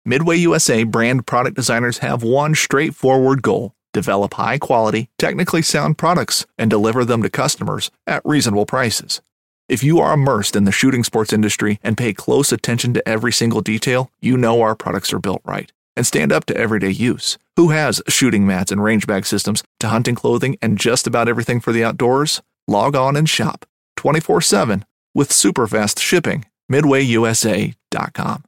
Midway USA brand product designers have one straightforward goal: develop high-quality, technically sound products and deliver them to customers at reasonable prices. If you are immersed in the shooting sports industry and pay close attention to every single detail, you know our products are built right and stand up to everyday use. Who has shooting mats and range bag systems to hunting clothing and just about everything for the outdoors? Log on and shop 24/7 with super fast shipping. MidwayUSA.com.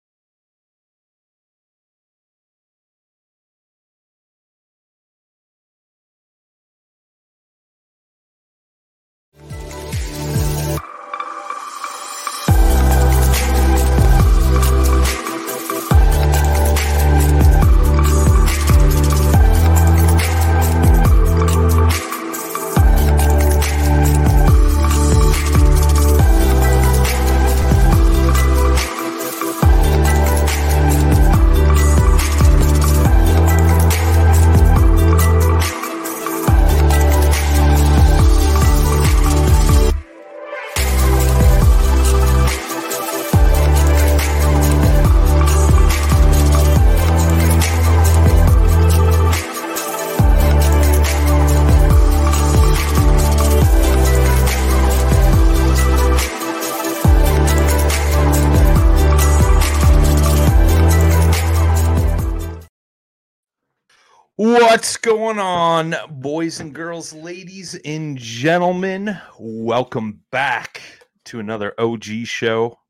What's going on, boys and girls, ladies and gentlemen? Welcome back to another OG show.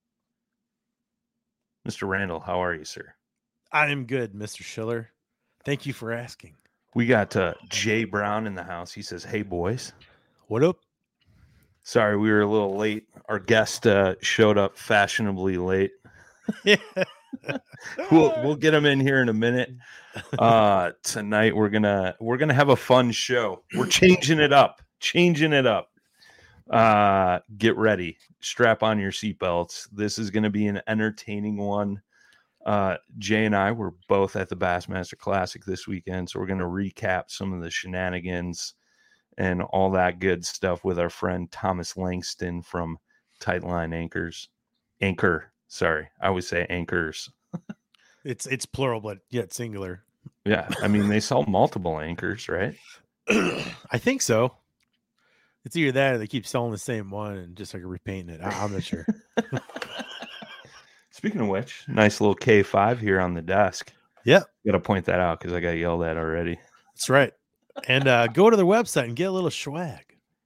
Mr. Randall, how are you, sir? I am good, Mr. Schiller. Thank you for asking. We got Jay Brown in the house. He says, "Hey, boys." What up? Sorry, we were a little late. Our guest showed up fashionably late. We'll get him in here in a minute. Tonight we're gonna have a fun show. We're changing it up. Get ready. Strap on your seatbelts. This is gonna be an entertaining one. Jay and I were both at the Bassmaster Classic this weekend, so we're gonna recap some of the shenanigans and all that good stuff with our friend Thomas Langston from Tightline Anchor. Sorry, I always say anchors. It's plural, but yet singular. Yeah, I mean, they sell multiple anchors, right? I think so. It's either that or they keep selling the same one and just like repainting it. I'm not sure. Speaking of which, nice little K5 here on the desk. Yeah. Got to point that out because I got yelled at already. That's right. And go to their website and get a little swag.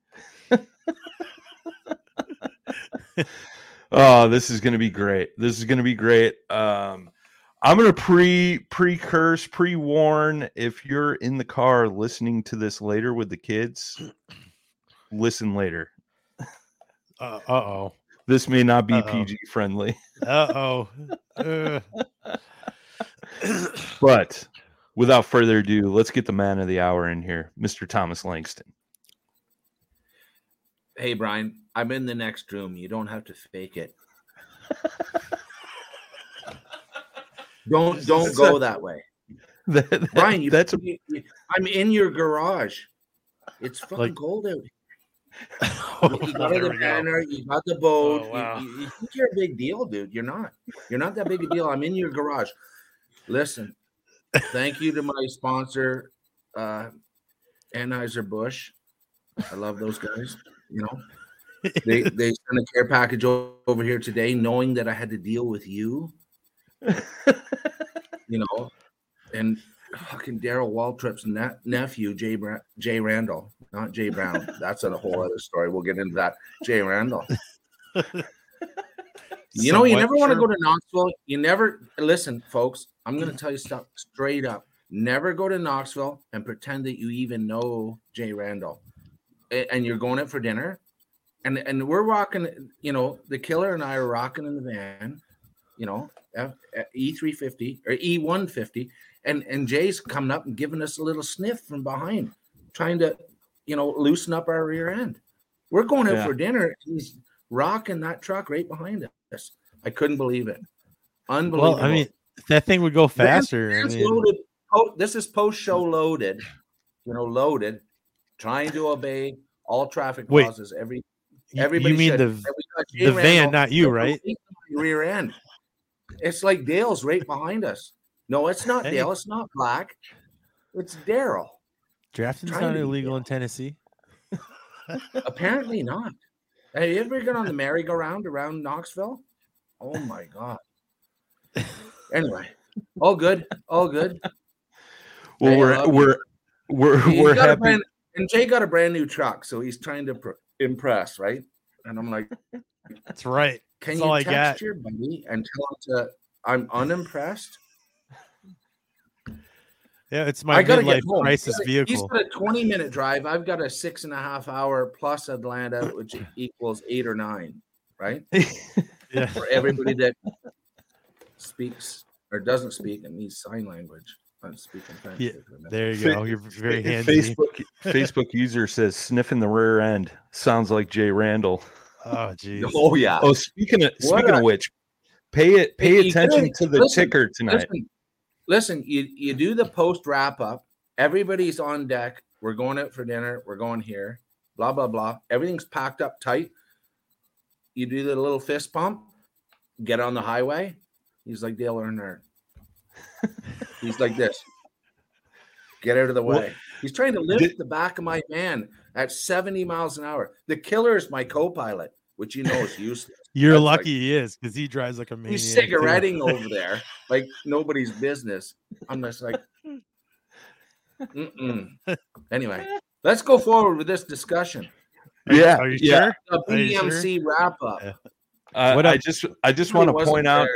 Oh, this is going to be great. I'm going to pre-warn if you're in the car listening to this later with the kids, listen later. Uh-oh. This may not be PG friendly. Uh-oh. But without further ado, let's get the man of the hour in here, Mr. Thomas Langston. Hey, Brian, I'm in the next room. You don't have to fake it. Don't go that way. Brian, I'm in your garage. It's fucking cold out. You got the banner, you got the boat. Oh, wow. You think you're a big deal, dude. You're not. You're not that big a deal. I'm in your garage. Listen, thank you to my sponsor, Anheuser-Busch. I love those guys. You know, they sent a care package over here today, knowing that I had to deal with you. You know, and fucking Daryl Waltrip's nephew, Jay Randall, not Jay Brown. That's a whole other story. We'll get into that. Jay Randall. You know, you never want to go to Knoxville. You never listen, folks. I'm going to tell you stuff straight up. Never go to Knoxville and pretend that you even know Jay Randall, and you're going out for dinner, and we're rocking. You know, the killer and I are rocking in the van. You know, E350 or E150, and Jay's coming up and giving us a little sniff from behind, trying to, you know, loosen up our rear end. We're going out for dinner. He's rocking that truck right behind us. I couldn't believe it. Unbelievable. Well, I mean, that thing would go faster. Loaded. Oh, this is post-show loaded. You know, loaded, trying to obey all traffic laws. Everybody. You mean the van, not you, right? Rear end. It's like Dale's right behind us. No, it's not Hey. Dale. It's not Black. It's Daryl. Drafting's Trying not to be illegal Dale. in Tennessee. Apparently not. Have you ever gone on the merry-go-round around Knoxville? Oh my God. Anyway, all good. All good. Well, Hey, I love you. He's we're got a happy. brand, and Jay got a brand new truck, so he's trying to impress, right? And I'm like, That's right. can That's you all I text got. your buddy and tell him I'm unimpressed? Yeah, it's my I gotta midlife get home. crisis He's vehicle. got a 20-minute drive. I've got a 6.5 hour plus Atlanta, which equals 8 or 9, right? Yeah. For everybody that speaks or doesn't speak and needs sign language. I'm speaking French. Yeah, there you go. You're very handy. Facebook user says sniffing the rear end sounds like Jay Randall. Oh, geez. Oh yeah. Oh, speaking of which, pay Hey, attention to the listen, ticker tonight. Listen, you do the post wrap up. Everybody's on deck. We're going out for dinner. We're going here. Blah blah blah. Everything's packed up tight. You do the little fist pump. Get on the highway. He's like Dale Earnhardt. He's like this. Get out of the way. Well, He's trying to lift the back of my van at 70 miles an hour. The killer is my co-pilot, which you know is useless. You're That's lucky like- he is because he drives like a maniac. He's too. cigaretting over there like nobody's business. I'm just like, Anyway, let's go forward with this discussion. Yeah, Are you yeah. sure? The Are you BMC wrap up. Yeah. What I up? just want to point out.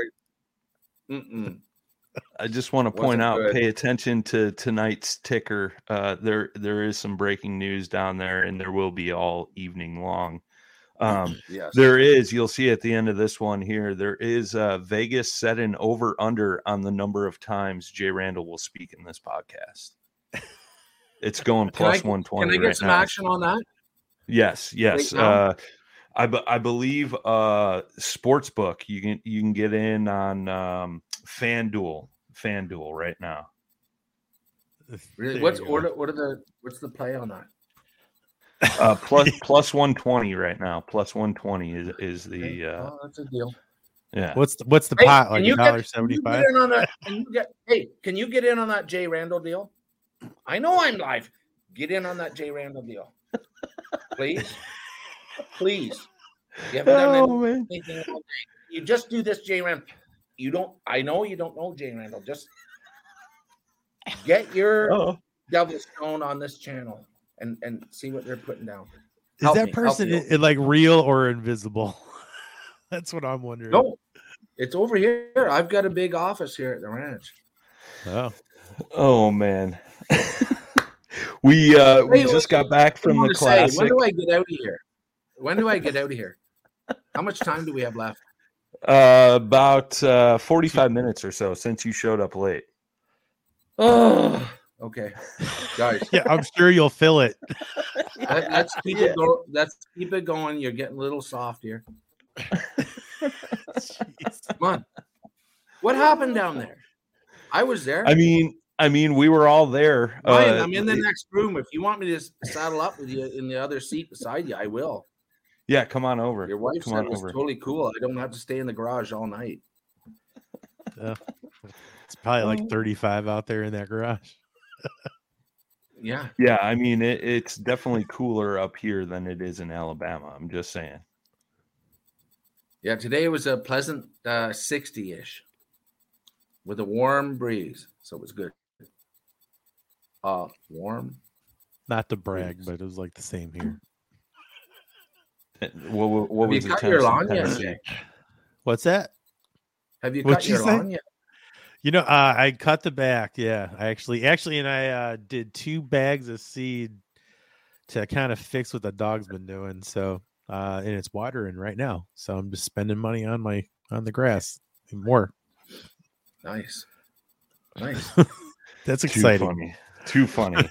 I just want to point Wasn't out. good. Pay attention to tonight's ticker. There is some breaking news down there, and there will be all evening long. Yes. There is. You'll see at the end of this one here. There is Vegas set an over under on the number of times Jay Randall will speak in this podcast. It's going plus 120. Can I get right some now. action on that? Yes. Right now? I believe Sportsbook. You can get in on FanDuel right now. Really? There you go. What's the play on that? Plus 120 right now. Plus 120 is the Okay. That's a deal. yeah. What's the Hey, pot? can Like you get- $1.75? Can you get in on that Jay Randall deal? I know I'm live. Get in on that Jay Randall deal, please. Please. You haven't done man. anything all day. You just do this, Jay Randall. You don't. I know you don't know Jay Randall. Just get your Oh. devil stone on this channel and see what they're putting down. Is Help that me, help person me. like real or invisible? That's what I'm wondering. No, it's over here. I've got a big office here at the ranch. Oh, Oh man. we just got back from the classic. When do I get out of here? When do I get out of here? How much time do we have left? About 45 minutes or so since you showed up late. Oh, okay, guys. yeah. I'm sure you'll fill it. Let's keep it going. Let's keep it going. You're getting a little soft here. Jeez. Come on. What happened down there? I was there. I mean, we were all there. Ryan, I'm in the next room. If you want me to saddle up with you in the other seat beside you, I will. Yeah, come on over. Your wife Come said on it was over. totally cool. I don't have to stay in the garage all night. It's probably like 35 out there in that garage. Yeah. Yeah, I mean, it's definitely cooler up here than it is in Alabama. I'm just saying. Yeah, today was a pleasant 60-ish with a warm breeze. So it was good. Warm. Not to brag, but it was like the same here. What Have was you the cut your temps in lawn yet, Tennessee? Jay? What's that? Have you What'd cut you your say? lawn yet? You know, I cut the back. Yeah, I actually, and I did 2 bags of seed to kind of fix what the dog's been doing. So, and it's watering right now. So I'm just spending money on the grass and more. Nice. Nice. That's Too exciting. funny. Too funny.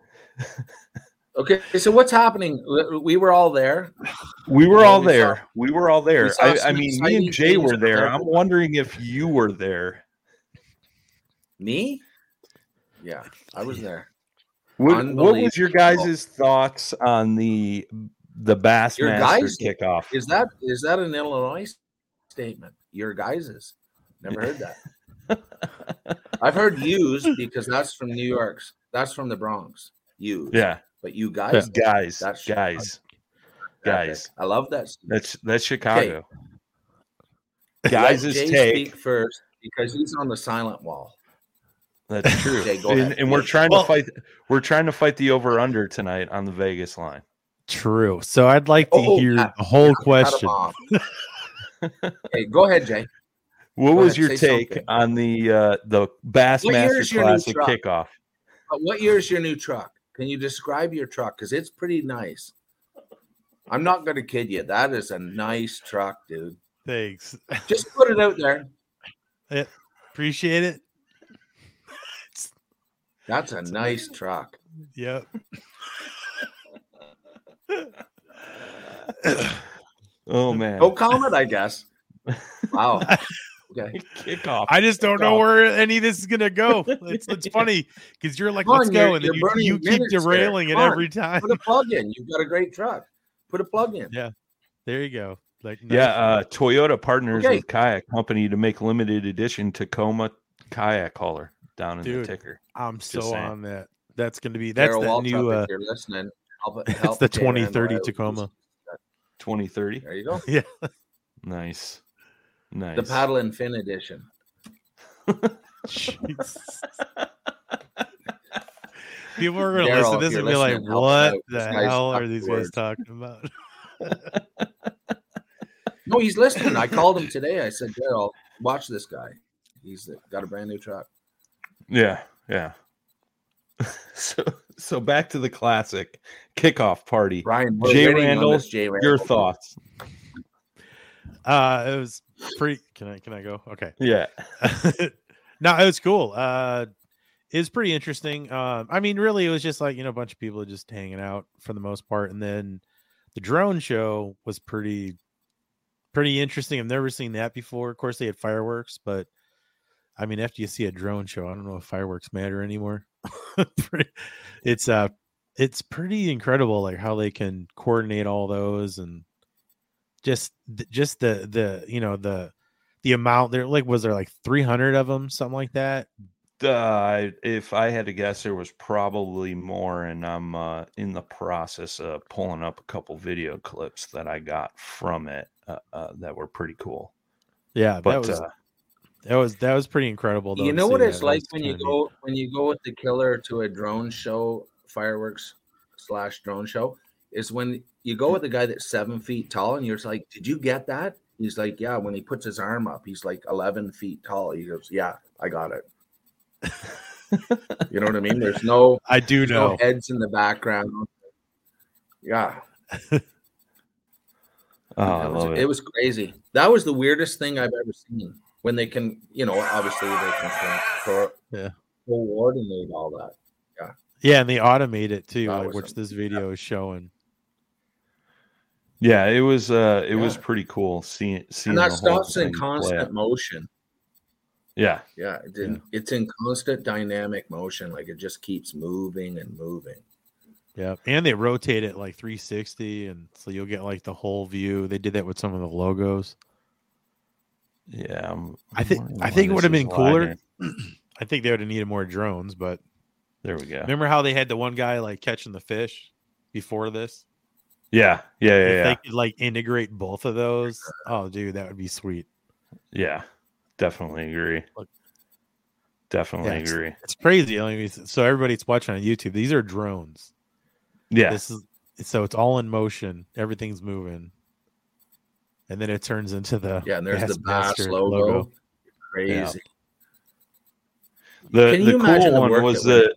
Okay, so what's happening? We were all there. We were Yeah, all we saw- there. We were all there. we saw I some mean, me exciting and Jay were things there. out I'm there. wondering if you were there. Me? Yeah, I was there. What was your guys' thoughts on the Your Bassmaster guys' kickoff? Is that an Illinois statement? Your guys's. Never heard that. I've heard used because that's from New York's. That's from the Bronx. Used. Yeah. But you guys, Guys. that's Guys. I love that. That's Chicago. Guys, Guys' Jay take. speak first because he's on the silent wall. That's true. Jay, go ahead. And we're trying to fight. We're trying to fight the over under tonight on the Vegas line. True. So I'd like to hear the whole question. Hey, go ahead, Jay. What was your take on the Bassmaster Classic kickoff? What year is your new truck? Can you describe your truck? Because it's pretty nice. I'm not going to kid you. That is a nice truck, dude. Thanks. Just put it out there. Yeah, appreciate it. That's a nice truck. Yep. Oh man. No comment, I guess. Wow. Okay. Kickoff. I just don't know where any of this is gonna go. It's funny because you're like, let's go, and then you keep derailing it every time. Put a plug in. You've got a great truck. Put a plug in. Yeah. There you go. Like Toyota partners with Kayak Company to make limited edition Tacoma kayak hauler down in the ticker. I'm so on that. That's going to be Darryl the new. If you're listening, it's the 2030 Tacoma. 2030. There you go. Yeah. Nice. The Paddle and Fin edition. People are going to listen to this and be like, "What the hell are these guys talking about?" No, he's listening. I called him today. I said, Darryl, watch this guy. He's got a brand new truck. Yeah. So back to the classic kickoff party. Brian, Jay Randall, your thoughts? It was pretty. Can I go? Okay. Yeah. No, it was cool. It's pretty interesting. I mean, really, it was just like, a bunch of people just hanging out for the most part, and then the drone show was pretty interesting. I've never seen that before. Of course, they had fireworks, but I mean, after you see a drone show, I don't know if fireworks matter anymore. It's pretty incredible, like how they can coordinate all those, and just the amount there. Like, was there like 300 of them, something like that? If I had to guess, there was probably more, and I'm in the process of pulling up a couple video clips that I got from it that were pretty cool. Yeah, but that was pretty incredible. Though, you know what it's like when you go with the killer to a drone show, fireworks / drone show, is when you go with a guy that's 7 feet tall, and you're just like, "Did you get that?" He's like, "Yeah." When he puts his arm up, he's like 11 feet tall. He goes, "Yeah, I got it." You know what I mean? There's no heads in the background. Yeah. I love it. It was crazy. That was the weirdest thing I've ever seen. When they can, obviously they can coordinate all that. Yeah. Yeah, and they automate it too, which this video is showing. Yeah, it was pretty cool seeing and that stuff's in constant motion. Yeah. Yeah. It's in constant dynamic motion. Like, it just keeps moving and moving. Yeah. And they rotate it like 360. And so you'll get like the whole view. They did that with some of the logos. Yeah. I think it would have been cooler. I think they would have needed more drones, but there we go. Remember how they had the one guy like catching the fish before this? Yeah. If they could like integrate both of those. Oh, dude, that would be sweet. Yeah. Definitely agree. Agree. It's crazy. I mean, so everybody's watching on YouTube. These are drones. Yeah. So it's all in motion. Everything's moving. And then it turns into the and there's the Bass logo. Crazy. Yeah. The cool one was that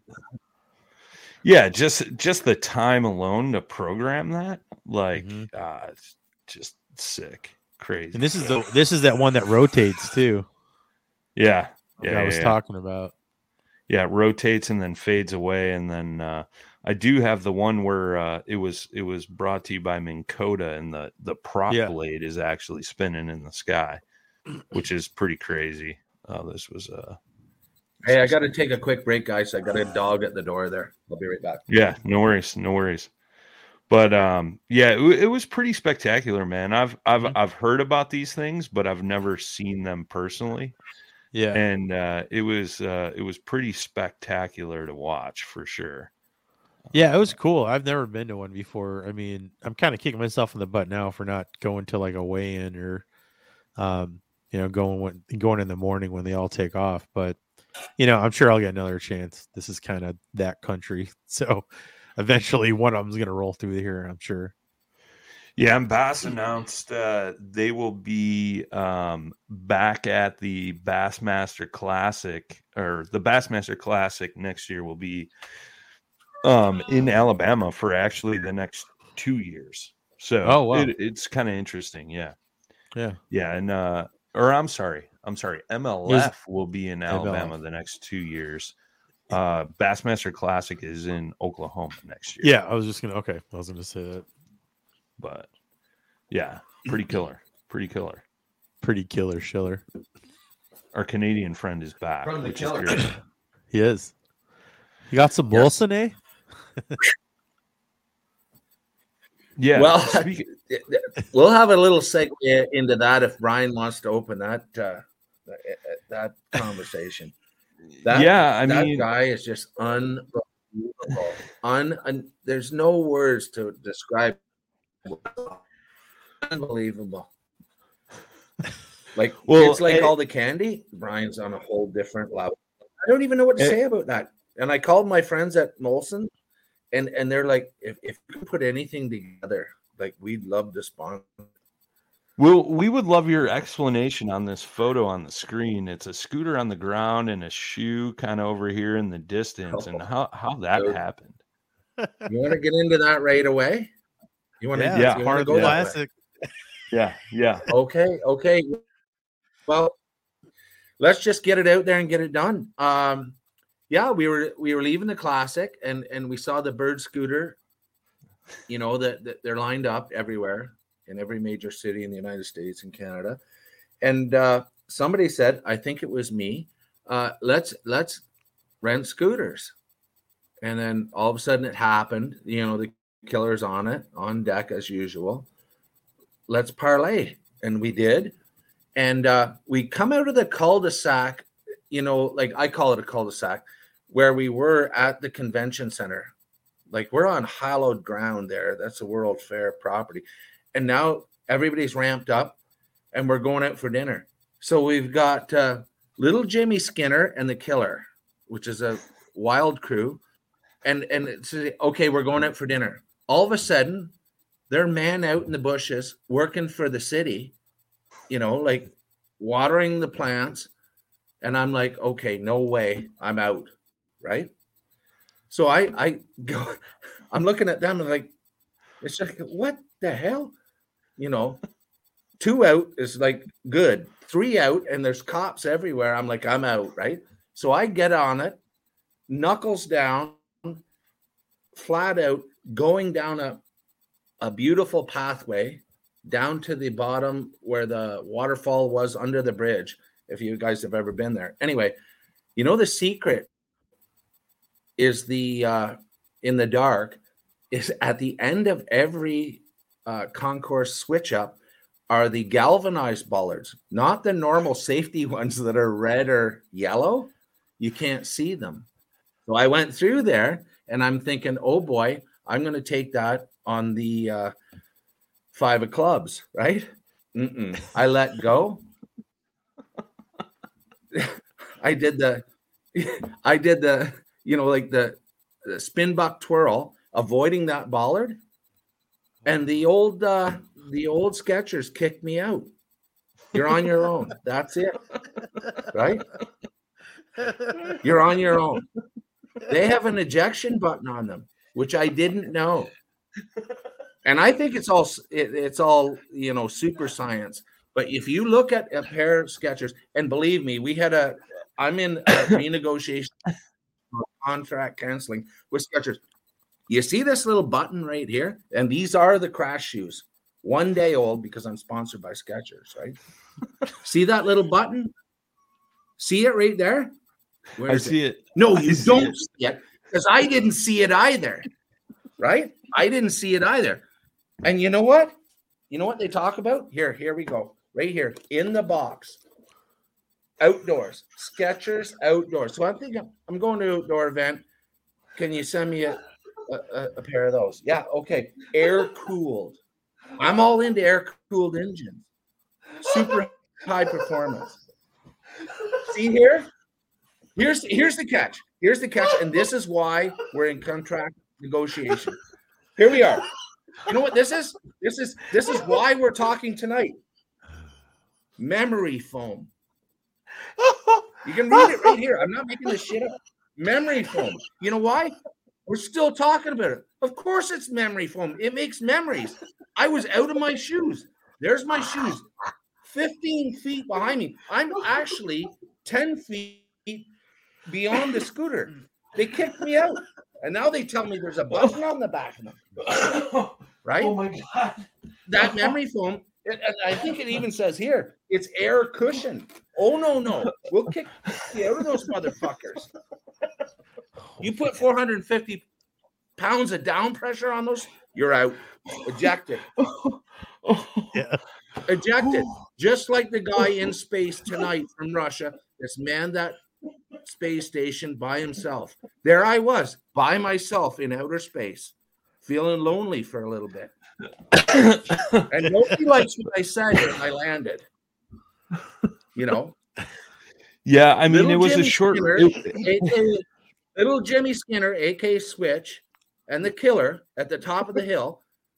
just the time alone to program that, like it's just sick. Crazy. And this is that one that rotates too. Yeah. I was talking about. Yeah, it rotates and then fades away, and then I do have the one where it was brought to you by Minn Kota, and the prop blade is actually spinning in the sky, which is pretty crazy. This was Hey, I got to take a quick break, guys. I got a dog at the door there. I'll be right back. Yeah, no worries. But yeah, it was pretty spectacular, man. I've heard about these things, but I've never seen them personally. Yeah. And it was pretty spectacular to watch for sure. Yeah, it was cool. I've never been to one before. I mean, I'm kind of kicking myself in the butt now for not going to like a weigh-in or, going in the morning when they all take off. But I'm sure I'll get another chance. This is kind of that country, so eventually one of them's gonna roll through here, I'm sure. Yeah, and Bass announced they will be back at the Bassmaster Classic, or the Bassmaster Classic next year will be in Alabama for actually the next 2 years. So wow. it's kind of interesting. Yeah. Yeah. And I'm sorry. MLF will be in Alabama the next 2 years. Bassmaster Classic is in Oklahoma next year. Yeah, I was gonna say that. But yeah, pretty killer. Pretty killer Schiller. Our Canadian friend is back. From the which killer. is great. He is. You got some Bolson, eh? Yeah. Well, we'll have a little segue into that if Brian wants to open that conversation. That guy is just unbelievable. There's no words to describe. Unbelievable. Like, it's like all the candy. Brian's on a whole different level. I don't even know what to say about that. And I called my friends at Molson, and they're like, if you can put anything together, like, we'd love to sponsor. Well, we would love your explanation on this photo on the screen. It's a scooter on the ground and a shoe kind of over here in the distance, and how that happened. You want to get into that right away? You want to? Yeah, you want to go classic. Yeah. Okay. Well, let's just get it out there and get it done. We were leaving the classic, and we saw the Bird scooter. That they're lined up everywhere in every major city in the United States and Canada. And somebody said, I think it was me, let's rent scooters. And then all of a sudden it happened. The killer's on deck as usual. Let's parlay. And we did. And we come out of the cul-de-sac, like I call it a cul-de-sac, where we were at the convention center. Like, we're on hallowed ground there. That's a World Fair property. And now everybody's ramped up and we're going out for dinner. So we've got little Jimmy Skinner and the Killer, which is a wild crew. And it's okay, we're going out for dinner. All of a sudden, they're man out in the bushes working for the city, like watering the plants. And I'm like, okay, no way, I'm out, right? So I go, I'm looking at them and like, it's like, what the hell? 2 out is like good, 3 out, and there's cops everywhere. I'm like, I'm out, right? So I get on it, knuckles down, flat out, going down a beautiful pathway down to the bottom where the waterfall was under the bridge, if you guys have ever been there. Anyway, the secret is in the dark is at the end of every concourse switch up are the galvanized bollards, not the normal safety ones that are red or yellow. You can't see them. So I went through there and I'm thinking, oh boy, I'm going to take that on the 5 of clubs, right? I let go. I did the like the spin buck twirl, avoiding that bollard, and the old Skechers kicked me out. You're on your own. That's it, right? You're on your own. They have an ejection button on them, which I didn't know, and I think it's all super science. But if you look at a pair of Skechers, and believe me, I'm in a renegotiation. Contract canceling with Skechers. You see this little button right here? And these are the crash shoes. 1 day old because I'm sponsored by Skechers, right? See that little button? See it right there? I see it. No, you don't see it because I didn't see it either. right? I didn't see it either. And you know what? You know what they talk about? Here we go. Right here in the box. Outdoors. Skechers outdoors. So I'm thinking I'm going to an outdoor event. Can you send me a pair of those? Yeah, okay. Air cooled. I'm all into air cooled engines. Super high performance. See here? Here's the catch. Here's the catch, and this is why we're in contract negotiation. Here we are. You know what this is? This is why we're talking tonight. Memory foam. You can read it right here. I'm not making this shit up. Memory foam. You know why? We're still talking about it. Of course it's memory foam. It makes memories. I was out of my shoes. There's my shoes. 15 feet behind me. I'm actually 10 feet beyond the scooter. They kicked me out. And now they tell me there's a button on the back of them. Right? Oh my God. That memory foam, I think it even says here, it's air cushion. Oh, no. We'll kick you out of those motherfuckers. You put 450 pounds of down pressure on those, you're out. Ejected. Yeah. Ejected. Just like the guy in space tonight from Russia that's manned that space station by himself. There I was, by myself in outer space, feeling lonely for a little bit. And nobody likes what I said when I landed. You know? Yeah, I mean, Little it was Jimmy a short. Skinner, little Jimmy Skinner, AK Switch, and the killer at the top of the hill,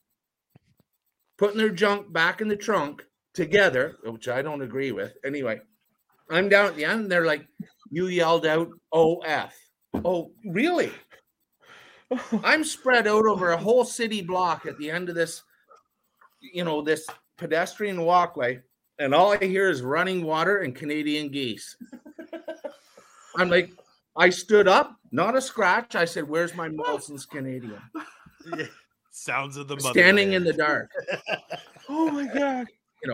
putting their junk back in the trunk together, which I don't agree with. Anyway, I'm down at the end, and they're like, you yelled out OF. Oh, really? I'm spread out over a whole city block at the end of this, this pedestrian walkway, and all I hear is running water and Canadian geese. I'm like, I stood up, not a scratch. I said, where's my Molson's Canadian? Yeah. Sounds of the mother. Standing in the dark. Oh my God.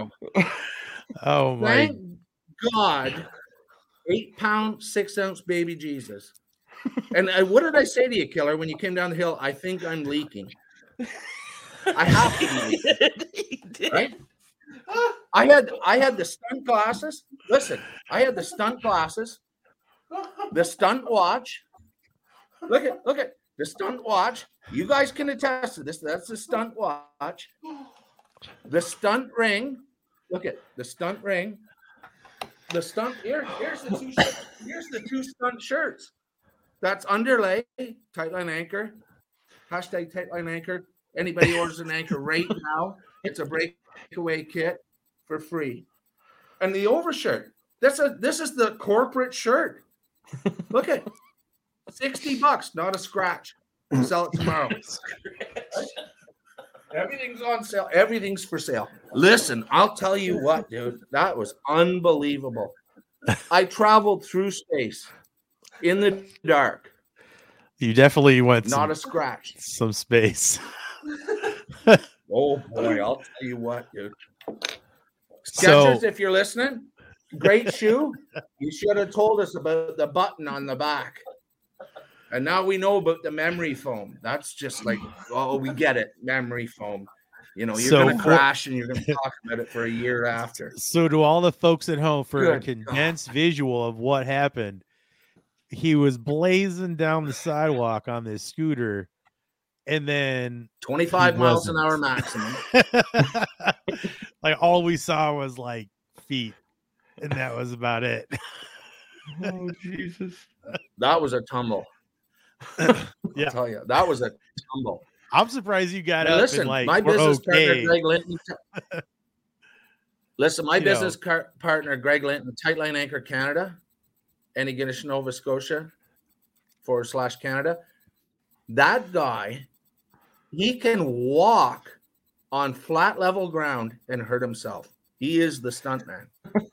Oh my. Thank God, 8-pound, 6-ounce baby Jesus. And what did I say to you, killer, when you came down the hill? I think I'm leaking. I have to be leaking, right? I had the stunt glasses. Listen, I had the stunt glasses, the stunt watch. Look at the stunt watch. You guys can attest to this. That's the stunt watch. The stunt ring. Look at the stunt ring. The stunt here's the two stunt shirts. That's underlay, Tightline Anchor. Hashtag Tightline Anchor. Anybody orders an anchor right now, it's a breakaway kit for free. And the overshirt. This is the corporate shirt. Look at $60, not a scratch. We'll sell it tomorrow. Everything's on sale. Everything's for sale. Listen, I'll tell you what, dude. That was unbelievable. I traveled through space in the dark. You definitely went not a scratch. Some space. Oh boy, I'll tell you what, dude. Skechers, if you're listening, great shoe. You should have told us about the button on the back. And now we know about the memory foam. That's just like, oh, we get it. Memory foam. You're going to crash and you're going to talk about it for a year after. So to all the folks at home, for a condensed visual of what happened, he was blazing down the sidewalk on this scooter, and then 25 miles an hour maximum. Like all we saw was like feet, and that was about it. Oh, Jesus. That was a tumble. Yeah. I'll tell you, that was a tumble. I'm surprised you got up. Listen, and like, my business okay. partner, Greg Linton. Listen, my business partner, Greg Linton, Tightline Anchor Canada, Antigonish, Nova Scotia /Canada. That guy, he can walk on flat level ground and hurt himself. He is the stuntman.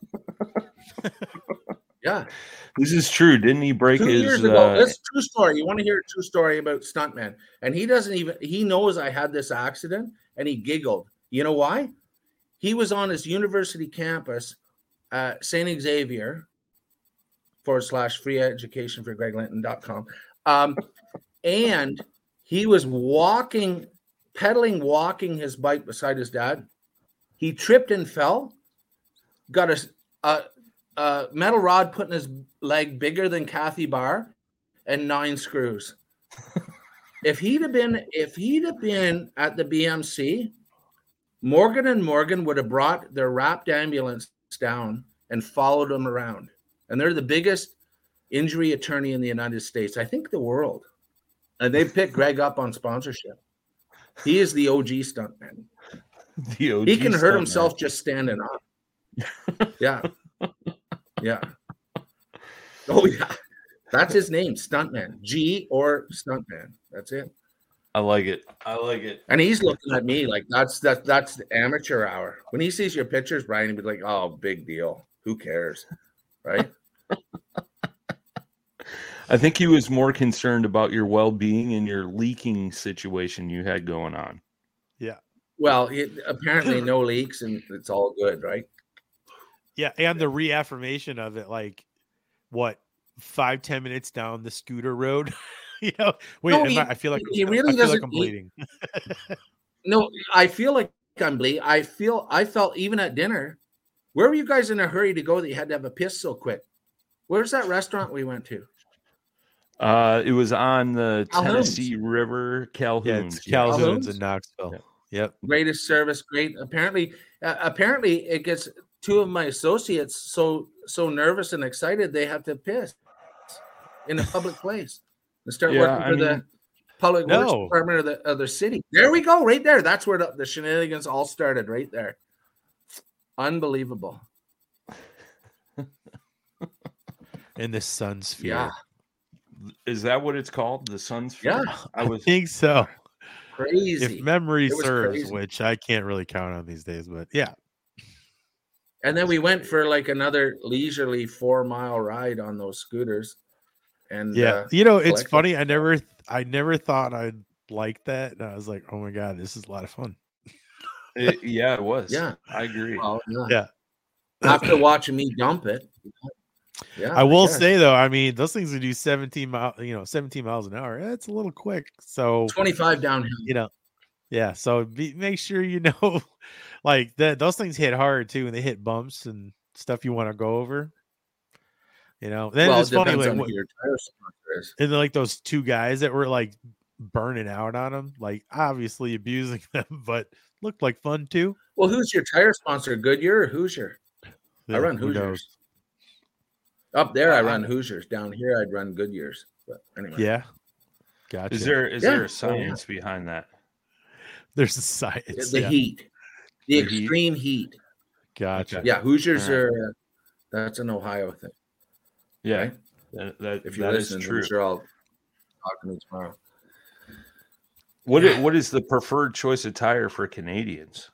Yeah. This is true. Didn't he break 2 his years ago? This is a true story. You want to hear a true story about stuntman? And he knows I had this accident, and he giggled. You know why? He was on his university campus at St. Xavier /free education for GregLinton.com. And He was pedaling, walking his bike beside his dad. He tripped and fell, got a metal rod put in his leg bigger than Kathy Barr, and 9 screws. If he'd have been at the BMC, Morgan & Morgan would have brought their wrapped ambulance down and followed him around. And they're the biggest injury attorney in the United States, I think the world. And they picked Greg up on sponsorship. He is the OG stuntman. He can hurt himself just standing up. Yeah. Yeah. Oh, yeah. That's his name, Stuntman. G or Stuntman. That's it. I like it. And he's looking at me like that's the amateur hour. When he sees your pictures, Brian, he'd be like, "Oh, big deal. Who cares?" Right? I think he was more concerned about your well-being and your leaking situation you had going on. Yeah. Well, apparently no leaks and it's all good, right? Yeah, and the reaffirmation of it, like, what, 5-10 minutes down the scooter road? You know, I feel like he really doesn't. I'm bleeding. No, I feel like I'm bleeding. I felt even at dinner. Where were you guys in a hurry to go that you had to have a piss so quick? Where's that restaurant we went to? It was on the Calhoun's. Tennessee River, Calhoun's. Yeah, it's Calhoun's in Knoxville. Yep. Greatest service, great. Apparently it gets 2 of my associates so nervous and excited they have to piss in a public place and start working for the public works department of the city. There we go, right there. That's where the shenanigans all started, right there. Unbelievable. In the Sun Sphere. Yeah. Is that what it's called? The Sun Sphere? Yeah, I think so. Crazy. If memory serves, crazy. which I can't really count on these days, but yeah. And then we went for like another leisurely 4-mile ride on those scooters. And it's funny. I never thought I'd like that. And I was like, oh my God, this is a lot of fun. It was. Yeah. I agree. Well, yeah. After watching me dump it. Yeah. I will say though, I mean, those things would do 17 miles an hour. That's a little quick. So 25 downhill. Yeah. So make sure like those things hit hard too, and they hit bumps and stuff you want to go over. Then it's funny, like what your tire sponsor is. And like those 2 guys that were like burning out on them, like obviously abusing them, but looked like fun too. Well, who's your tire sponsor? Goodyear or Hoosier? I run Hoosiers. Up there, I run Hoosiers. Down here, I'd run Goodyears. But anyway. Yeah. Gotcha. Is there a science behind that? There's a science. The heat. The extreme heat. Gotcha. Yeah, Hoosiers are that's an Ohio thing. Yeah. Right? That if you're listening, true. I'm sure I'll talk to me tomorrow. What is the preferred choice of tire for Canadians?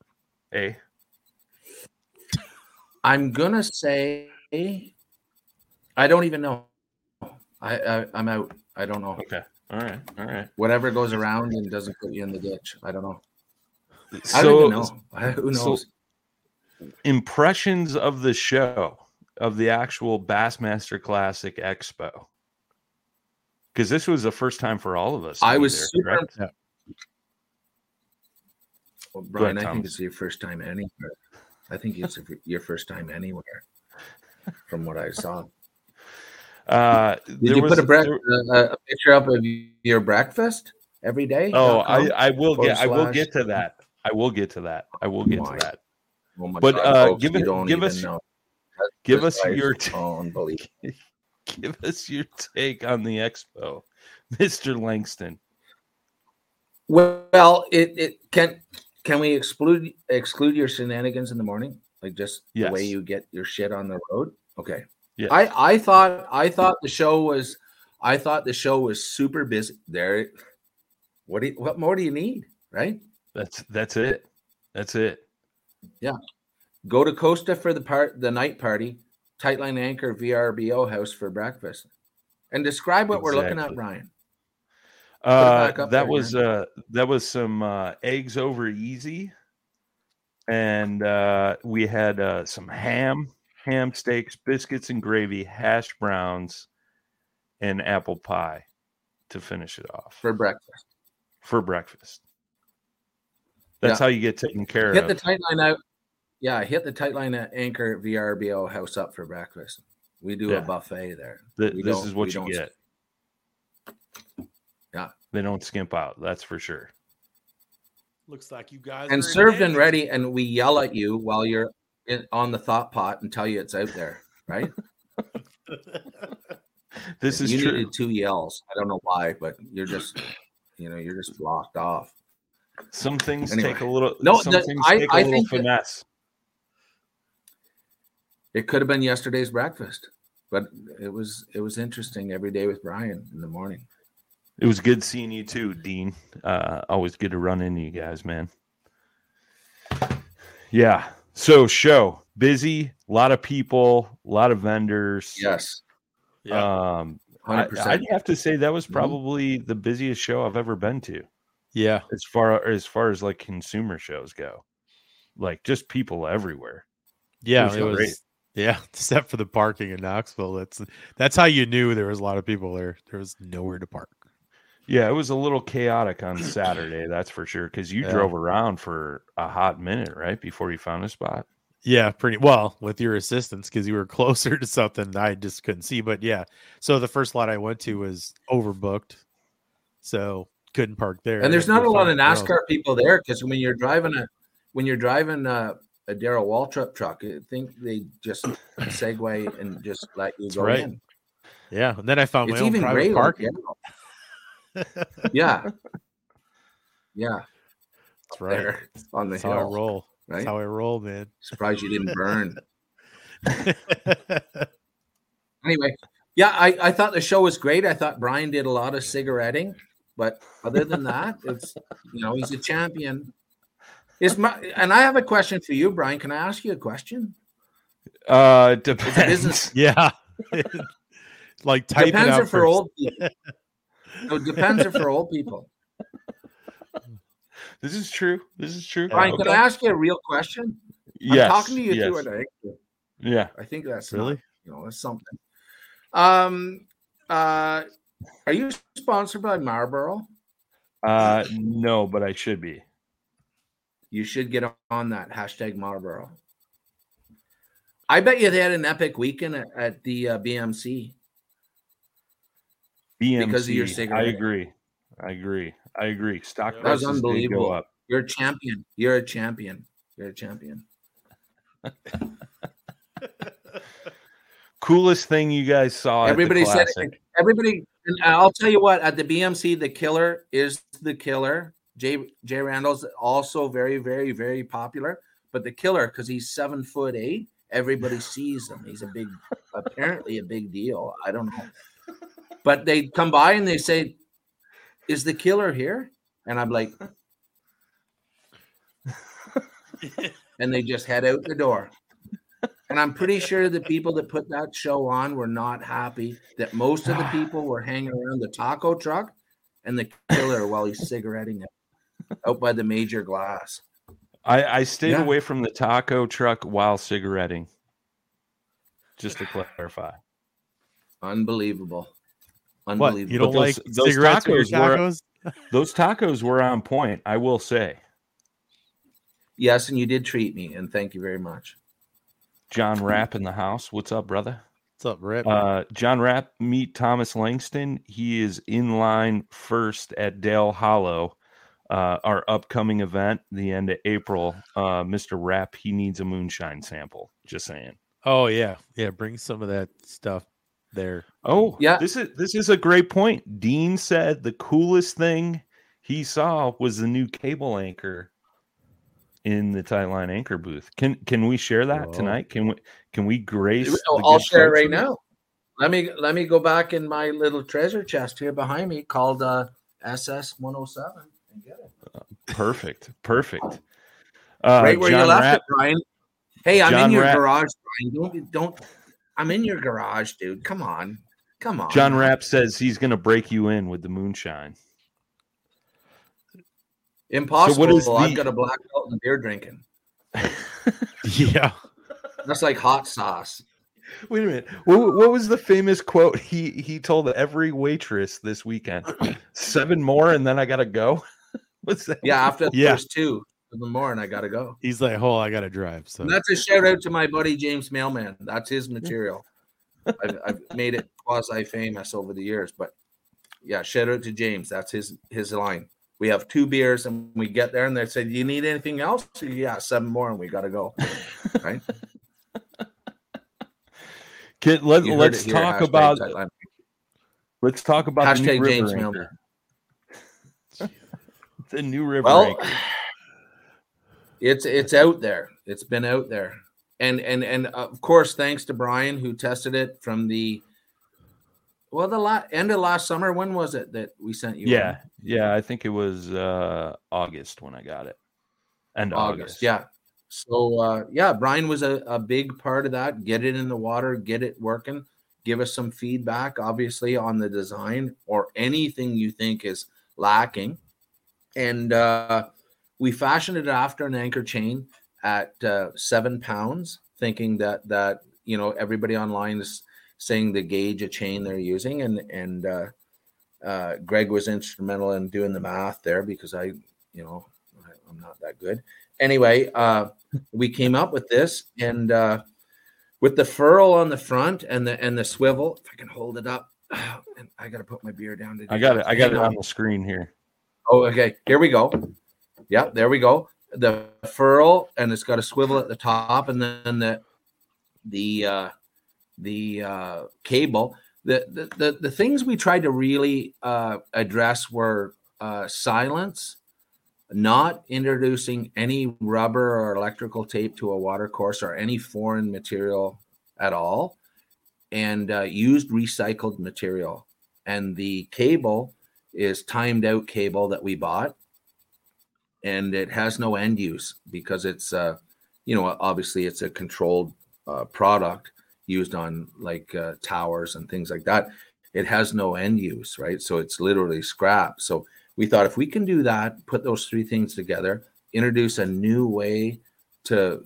I'm gonna say I don't even know. I'm out. I don't know. Okay. All right. Whatever goes around and doesn't put you in the ditch. I don't know. So, I don't even know. Who knows? So impressions of the show, of the actual Bassmaster Classic Expo. Because this was the first time for all of us. I was super. Right? Yeah. Well, Brian, I think it's your first time anywhere. I think it's your first time anywhere, from what I saw. Did you put a picture up of your breakfast every day? Oh, I will get to that. I will get to that. Oh but God, give us your take on the expo, Mr. Langston. Well, it can we exclude your shenanigans in the morning, like just the way you get your shit on the road? Okay. Yeah. I thought the show was super busy. There. What more do you need, right? That's it. Yeah. Go to Costa for the night party, Tightline Anchor VRBO house for breakfast. And describe what we're looking at, Brian. That was some eggs over easy, and we had some ham steaks, biscuits and gravy, hash browns, and apple pie. to finish it off for breakfast. That's how you get taken care Hit of. the tight line out. Yeah, hit the tight line at Anchor VRBO House up for breakfast. We do a buffet there. This is what you get. Yeah. They don't skimp out. That's for sure. Looks like you guys and are served engaged. and ready, and we yell at you while you're on the thought pot and tell you it's out there, right? This is you true. needed 2 yells. I don't know why, but you're just blocked off. Some things Anyway. take a little. No, some that- things I- take a I little think that- finesse. It could have been yesterday's breakfast, but it was interesting every day with Brian in the morning. It was good seeing you too, Dean. Always good to run into you guys, man. Yeah. So show busy, a lot of people, a lot of vendors. Yes. Yeah. 100%. I'd have to say that was probably the busiest show I've ever been to. Yeah. As far as like consumer shows go, like just people everywhere. Yeah. It It was was. great. Yeah. Except for the parking in Knoxville. That's how you knew there was a lot of people there. There was nowhere to park. Yeah, it was a little chaotic on Saturday, that's for sure. Because you drove around for a hot minute, right, before you found a spot. Yeah, pretty well with your assistance because you were closer to something I just couldn't see. But yeah, so the first lot I went to was overbooked, so couldn't park there. And there's not a lot of Find NASCAR people there because when you're driving a Darrell Waltrip truck, I think they just segue and just let you go right. in. Yeah, and then I found It's my own even private gray parking. Yeah. Yeah. That's right. There on the That's how I hill. roll. Right? That's how I roll, man. Surprised you didn't burn. Anyway, yeah, I thought the show was great. I thought Brian did a lot of cigaretting, but other than that, it's he's a champion. And I have a question for you, Brian. Can I ask you a question? Depends. Business Yeah. Like type it depends out are for first. old people. No, depends are for old people. This is true. Brian, can I ask you a real question? Yes. I'm talking to you yes. too, and Yeah. I think that's Really? that's something. Are you sponsored by Marlboro? No, but I should be. You should get on that hashtag Marlboro. I bet you they had an epic weekend at the BMC. BMC. Because of your cigarette. I agree. Stock That was prices did unbelievable. go up. You're a champion. You're a champion. Coolest thing you guys saw. Everybody at the said Classic. everybody. And I'll tell you what. At the BMC, the killer is the killer. Jay Randall's also very, very, very popular. But the killer, because he's 7'8", everybody sees him. He's apparently a big deal. I don't know. But they come by and they say, "Is the killer here?" And I'm like, and they just head out the door. And I'm pretty sure the people that put that show on were not happy that most of the people were hanging around the taco truck and the killer while he's cigaretting it out by the major glass. I stayed away from the taco truck while cigaretting. Just to clarify. Unbelievable. What? You don't But like those cigarettes with your tacos tacos? Those tacos were on point, I will say. Yes, and you did treat me, and thank you very much. John Rapp in the house. What's up, brother? What's up, Rip? John Rapp, meet Thomas Langston. He is in line first at Dale Hollow, our upcoming event, the end of April. Mr. Rapp, he needs a moonshine sample. Just saying. Oh yeah. Bring some of that stuff there. Oh yeah. This is a great point. Dean said the coolest thing he saw was the new cable anchor in the Tightline Anchor booth. Can we share that tonight? Can we grace? I'll share it right now. Let me go back in my little treasure chest here behind me called SS 107 and get it. Perfect. Right where John you left Rapp, it, Brian. Hey, I'm John in your Rapp. garage, Brian. Don't. I'm in your garage, dude. Come on. John Rapp says he's going to break you in with the moonshine. Impossible. So I've got a black belt and beer drinking. Yeah. That's like hot sauce. Wait a minute. What was the famous quote he told every waitress this weekend? 7 more and then I gotta go. What's that? Yeah, after the Yeah. first 2 more, and I gotta go. He's like, "Oh, I gotta drive." So And that's a shout out to my buddy James Mailman. That's his material. I've made it quasi famous over the years, but yeah, shout out to James. That's his line. We have 2 beers and we get there and they say, "Do you need anything else?" Yeah, 7 more and we gotta go. Right? Let's talk about hashtag the new James river Mailman. anchor. The new river Well, anchor. it's out there. It's been out there, and of course, thanks to Brian who tested it from the end of last summer. When was it that we sent you? Yeah, I think it was August when I got it. And August. Yeah. So Brian was a big part of that. Get it in the water, get it working, give us some feedback, obviously, on the design or anything you think is lacking. And we fashioned it after an anchor chain at 7 pounds, thinking that everybody online is saying the gauge of chain they're using, and Greg was instrumental in doing the math there because I'm not that good. Anyway, we came up with this, and with the furl on the front and the swivel. If I can hold it up, and I got to put my beer down. I got it on the screen here. Oh, okay. Here we go. Yeah, there we go. The furl, and it's got a swivel at the top, and then the cable. The things we tried to really address were silence, not introducing any rubber or electrical tape to a water course or any foreign material at all, and used recycled material. And the cable is timed out cable that we bought, and it has no end use because it's obviously it's a controlled product used on like towers and things like that. It has no end use, right? So it's literally scrap. So we thought if we can do that, put those 3 things together, introduce a new way to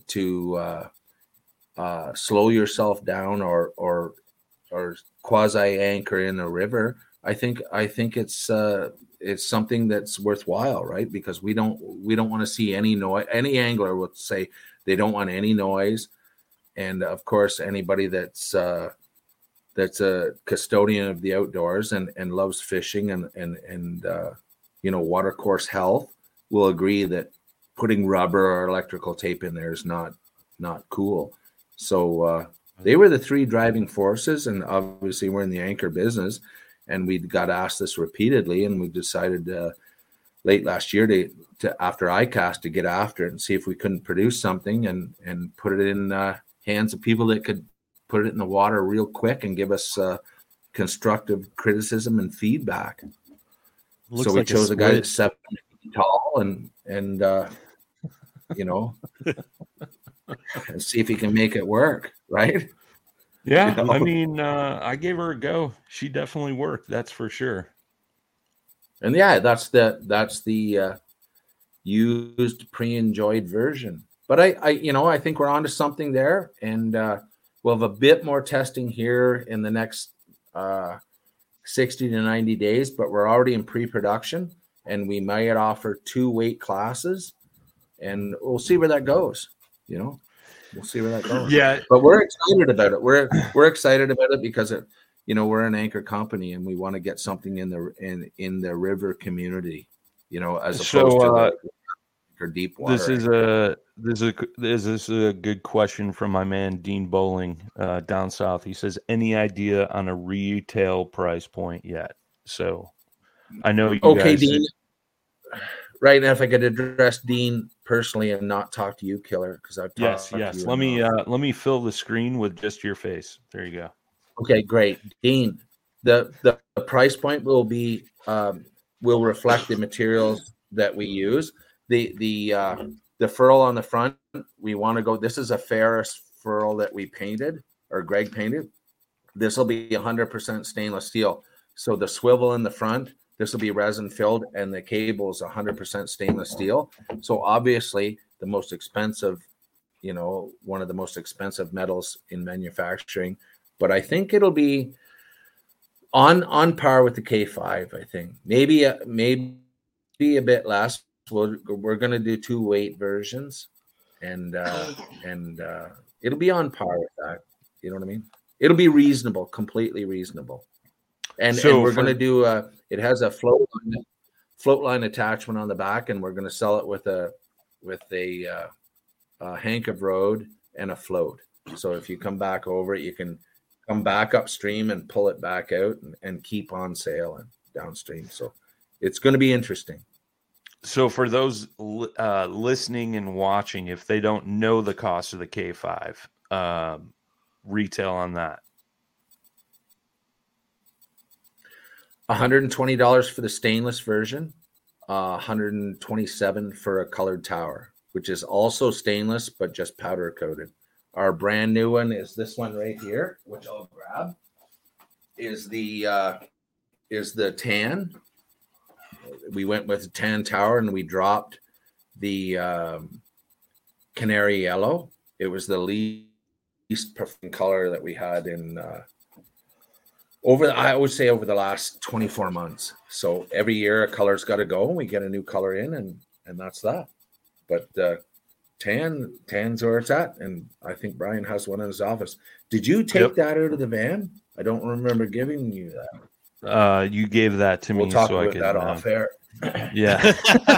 slow yourself down or quasi anchor in a river. I think it's something that's worthwhile, right? Because we don't want to see any noise. Any angler would say they don't want any noise, and of course, anybody that's a custodian of the outdoors and loves fishing and water course health will agree that putting rubber or electrical tape in there is not cool. So they were the 3 driving forces, and obviously we're in the anchor business. And we got asked this repeatedly, and we decided late last year to after ICAST to get after it and see if we couldn't produce something and put it in hands of people that could put it in the water real quick and give us constructive criticism and feedback. So we chose a guy that's 7 feet tall and and see if he can make it work, right? Yeah, I mean, I gave her a go. She definitely worked. That's for sure. And yeah, that's the used pre-enjoyed version. But I think we're onto something there, and we'll have a bit more testing here in the next 60 to 90 days. But we're already in pre-production, and we might offer 2 weight classes, and we'll see where that goes. We'll see where that goes. Yeah, but we're excited about it. We're excited about it because we're an anchor company and we want to get something in the river community, as opposed to or deep water. This is a good question from my man Dean Bowling down south. He says, any idea on a retail price point yet? So I know you guys. Dean. Right now, if I could address Dean personally and not talk to you, Killer, because I've talked to you. Let me fill the screen with just your face. There you go. Okay, great, Dean. The price point will reflect the materials that we use. The furl on the front, we want to go. This is a Ferris furl that we painted or Greg painted. This will be 100% stainless steel. So the swivel in the front. This will be resin filled, and the cable is 100% stainless steel. So obviously, the most expensive, one of the most expensive metals in manufacturing, but I think it'll be on par with the K5. I think maybe a bit less. We're going to do 2 weight versions, and it'll be on par with that. You know what I mean? It'll be reasonable, completely reasonable. And we're going to do it has a float line attachment on the back, and we're going to sell it with a hank of road and a float. So if you come back over it, you can come back upstream and pull it back out and keep on sale and downstream. So it's going to be interesting. So for those listening and watching, if they don't know the cost of the K5, retail on that. $120 for the stainless version, $127 for a colored tower, which is also stainless but just powder coated. Our brand new one is this one right here, which I'll grab. Is the tan. We went with tan tower and we dropped the canary yellow. It was the least preferred color that we had in I would say over the last 24 months. So every year a color's got to go and we get a new color in and that's that. But tan's where it's at. And I think Brian has one in his office. Did you take that out of the van? I don't remember giving you that. You gave that to me. We'll talk so about I could, that off air. Yeah.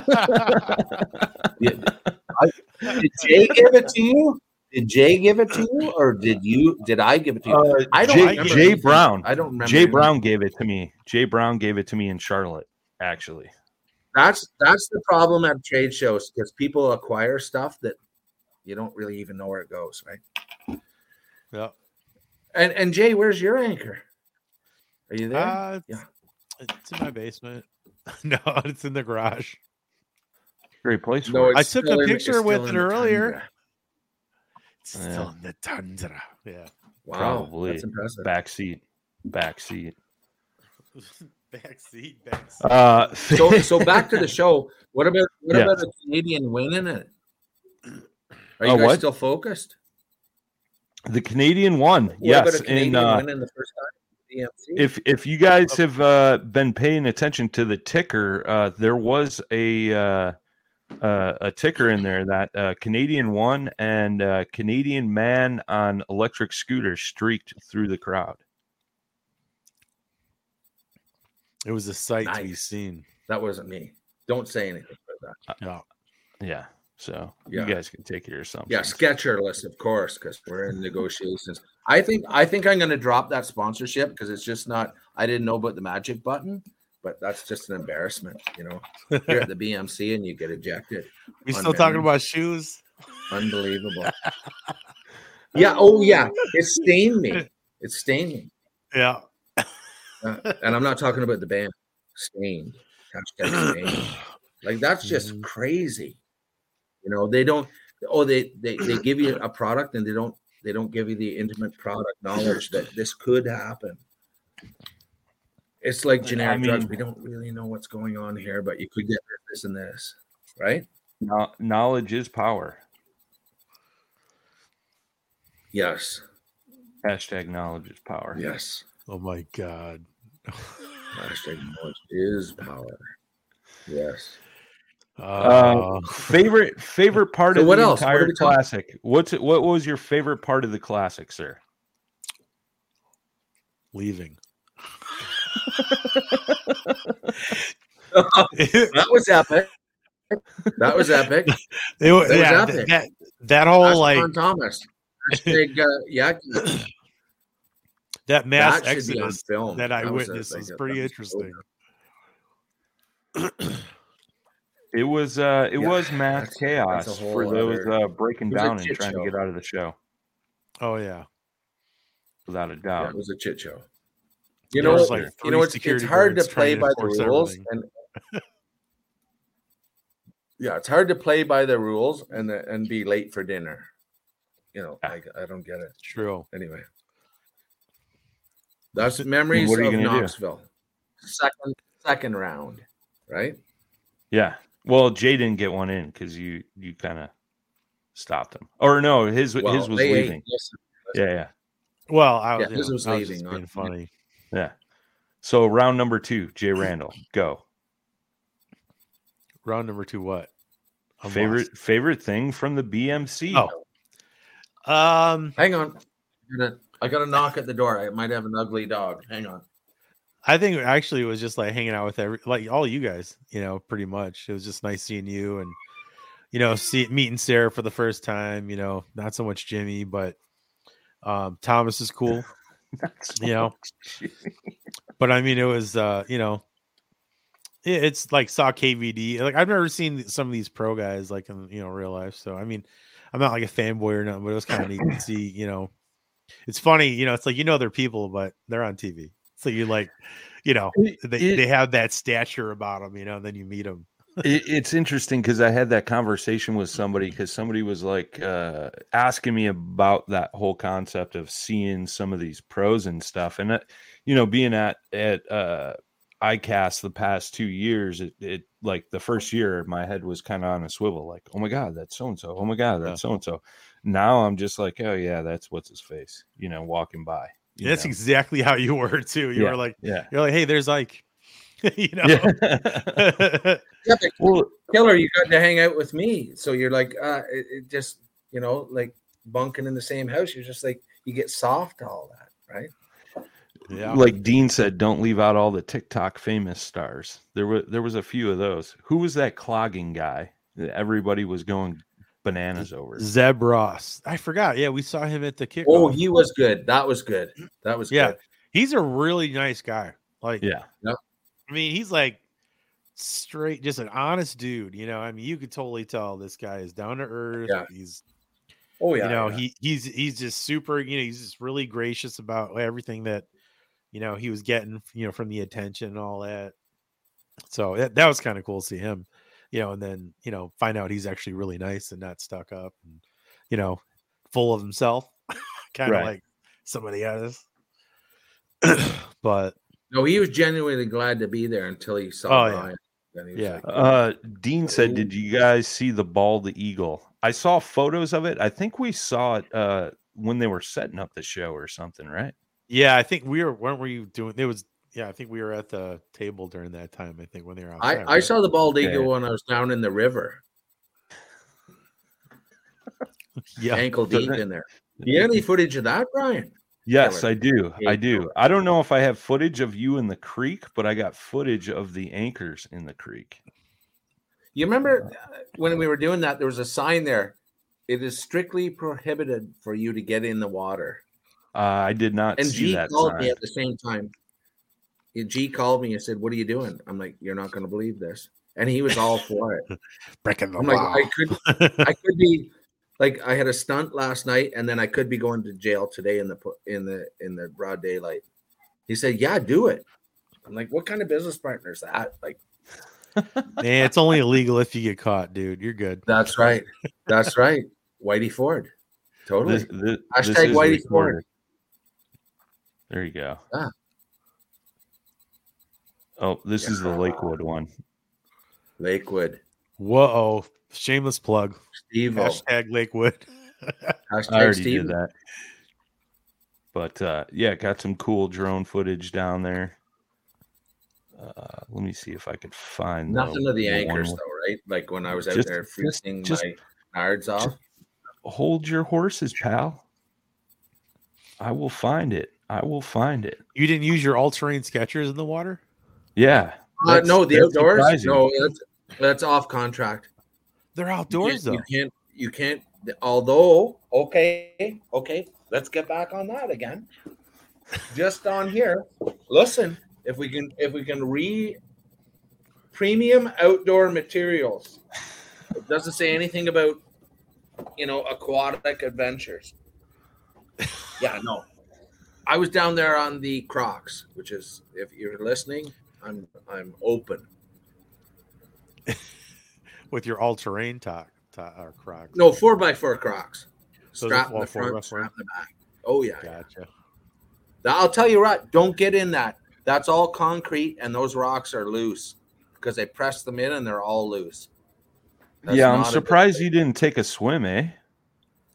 Did Jay give it to you? Did Jay give it to you, or did I give it to you? I don't remember. Jay Brown. I don't remember. Jay Brown gave it to me. Jay Brown gave it to me in Charlotte, actually. That's the problem at trade shows, because people acquire stuff that you don't really even know where it goes, right? Yeah. And Jay, where's your anchor? Are you there? It's in my basement. No, it's in the garage. Great place for No, it. I took a picture with it earlier. Tundra. It's still in the tundra. Yeah. Wow, Probably. that's impressive. Back seat. Back seat. So back to the show. What about a Canadian win in it? Are you guys still focused? The Canadian won. What yes. about a Canadian win in the first time? If you guys have been paying attention to the ticker, there was a ticker in there that Canadian won, and Canadian man on electric scooter streaked through the crowd. It was a sight to be seen. That wasn't me. Don't say anything about that. No. Yeah. So you guys can take your assumptions. Yeah, Skechers, of course, because we're in negotiations. I think I'm going to drop that sponsorship because it's just not. I didn't know about the magic button, but that's just an embarrassment. You're at the BMC and you get ejected. We still talking about shoes? Unbelievable. Yeah. Oh, yeah. It stained me. Yeah. And I'm not talking about the band. Stained. Hashtag stained. Like that's just crazy. They don't. Oh, they give you a product and they don't give you the intimate product knowledge that this could happen. It's like generic drugs. We don't really know what's going on here, but you could get this and this, right? Knowledge is power. Yes. Hashtag knowledge is power. Yes. Oh my God. Hashtag knowledge is power. Yes. Favorite part so of what the else? entire What classic? What was your favorite part of the classic, sir? Leaving. That was epic. That was epic. Was epic. That whole That's like John Thomas. That mass that exodus film. that I witnessed was pretty interesting. It was mass chaos for those breaking down and trying to get out of the show. Oh yeah, without a doubt. Yeah, it was a chit show. It's hard to play by the rules, and it's hard to play by the rules and be late for dinner. I don't get it. True. Anyway, that's memories of Knoxville. Second round, right? Yeah. Well, Jay didn't get one in because you kind of stopped him. Or no, his was they ate. leaving. Yeah. Well, I was, his was I was leaving. just being funny. Yeah. So round number 2, Jay Randall, go. Round number 2, what? I'm Favorite thing from the BMC? Hang on. I got a knock at the door. I might have an ugly dog. Hang on. I think actually it was just like hanging out with like all you guys, pretty much. It was just nice seeing you and, meeting Sarah for the first time, not so much Jimmy, but Thomas is cool, but I mean, it was, it's like saw KVD. Like I've never seen some of these pro guys like in, real life. So, I mean, I'm not like a fanboy or nothing, but it was kind of neat to see, it's funny, it's like, they're people, but they're on TV. So you like, they have that stature about them, and then you meet them. It's interesting because I had that conversation with somebody because somebody was like asking me about that whole concept of seeing some of these pros and stuff. And, being at ICAST the past 2 years, it like the first year, my head was kind of on a swivel, like, oh my God, that's so-and-so. Oh my God, that's so-and-so. Now I'm just like, oh yeah, that's what's his face, walking by. That's exactly how you were too. You were like, you're like, hey, there's Ike. Yeah, but killer, you got to hang out with me. So you're like, it just, like bunking in the same house. You're just like, you get soft to all that, right? Yeah. Like Dean said, don't leave out all the TikTok famous stars. There was a few of those. Who was that clogging guy that everybody was going bananas over? Zeb Ross. I forgot. Yeah, we saw him at the kickoff. Oh, he was good. That was good. Good. He's a really nice guy. Like, Yep. I mean, he's like straight, just an honest dude. I mean, you could totally tell this guy is down to earth. Yeah. He's, he's just super. He's just really gracious about everything that he was getting. From the attention and all that. So that was kind of cool to see him. And then find out he's actually really nice and not stuck up, and full of himself, kind of like some of the others. But. No, he was genuinely glad to be there until he saw Ryan. Dean said, did you guys see the bald eagle? I saw photos of it. I think we saw it when they were setting up the show or something, right? Yeah, I think weren't we doing it was I think we were at the table during that time, I think, when they were outside. I saw the bald eagle when I was down in the river. Ankle deep in there. Do you have any footage of that, Brian? Yes, I do. I don't know if I have footage of you in the creek, but I got footage of the anchors in the creek. You remember when we were doing that, there was a sign there. It is strictly prohibited for you to get in the water. I did not see that sign. And G called me at the same time. G called me and said, "What are you doing?" I'm like, "You're not going to believe this." And he was all for it. Breaking the law. Like, I could be like, I had a stunt last night, and then I could be going to jail today in the broad daylight. He said, "Yeah, do it." I'm like, "What kind of business partner is that?" Like, man, it's only illegal if you get caught, dude. You're good. That's right. That's right. Whitey Ford. Totally. Hashtag Whitey Ford. There you go. Ah. Oh, this is the Lakewood one. Lakewood. Whoa. Shameless plug. Steve. Hashtag Lakewood. Hashtag I already Steve. did that. But got some cool drone footage down there. Let me see if I could find nothing of the anchors though, right? Like when I was out there freezing my nards off. Hold your horses, pal. I will find it. You didn't use your all-terrain Skechers in the water? Yeah. No, the outdoors. Surprising. No, that's off contract. They're outdoors though. You can't. Although, okay. Let's get back on that again. Just on here. Listen, if we can premium outdoor materials. It doesn't say anything about aquatic adventures. Yeah, no. I was down there on the Crocs, which is, if you're listening, I'm open. With your all-terrain or Crocs. No, 4x4 Crocs. Strap in the front, strap in the back. Oh yeah. Gotcha. I'll tell you what, don't get in that. That's all concrete, and those rocks are loose because they press them in and they're all loose. I'm surprised you didn't take a swim, eh?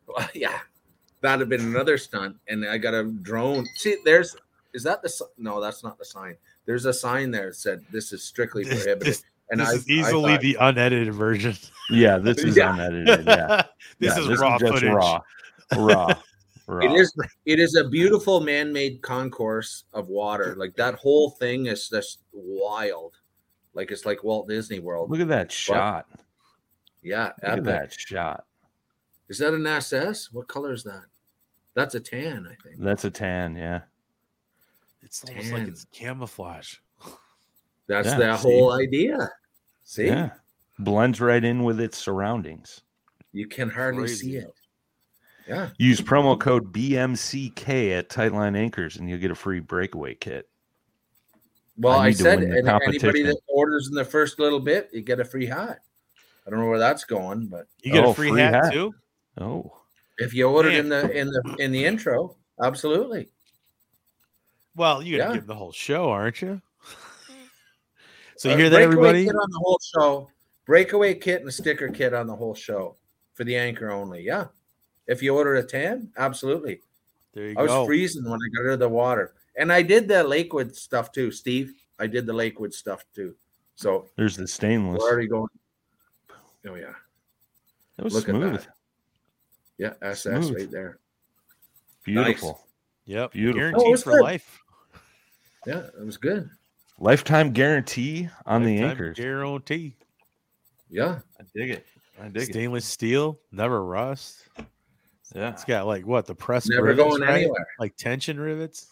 Well, yeah, that'd have been another stunt. And I got a drone. See, is that no, that's not the sign. There's a sign there that said this is strictly prohibited. And this is easily the unedited version. Yeah, this is unedited. Yeah, this is raw footage. Raw. It is a beautiful man-made concourse of water. Like that whole thing is just wild. Like it's like Walt Disney World. Look at that shot. Yeah, look at that shot. Is that an SS? What color is that? That's a tan, I think. That's a tan. Yeah, it's almost like it's camouflage. That's the whole idea. See? Yeah. Blends right in with its surroundings. You can hardly see it. Yeah. Use promo code BMCK at Tightline Anchors and you'll get a free breakaway kit. Well, I said anybody that orders in the first little bit, you get a free hat. I don't know where that's going, but you get a free hat too. Oh, if you ordered in the intro, absolutely. Well, you're gonna give the whole show, aren't you? So you hear that, everybody? Kit on the whole show. Breakaway kit and a sticker kit on the whole show for the anchor only. Yeah. If you order a tan, absolutely. There you go. I was freezing when I got rid of the water. And I did the Lakewood stuff too, Steve. I did the Lakewood stuff too. So there's the stainless. We're already going. Oh yeah. That was smooth. At that. Yeah, SS right there. Beautiful. Nice. Yep. Beautiful. Guaranteed for life. Yeah, it was good. Lifetime guarantee on the anchors. Guarantee. Yeah. I dig it. Stainless steel, never rust. Yeah. It's got the press never rivets, going anywhere. Like tension rivets.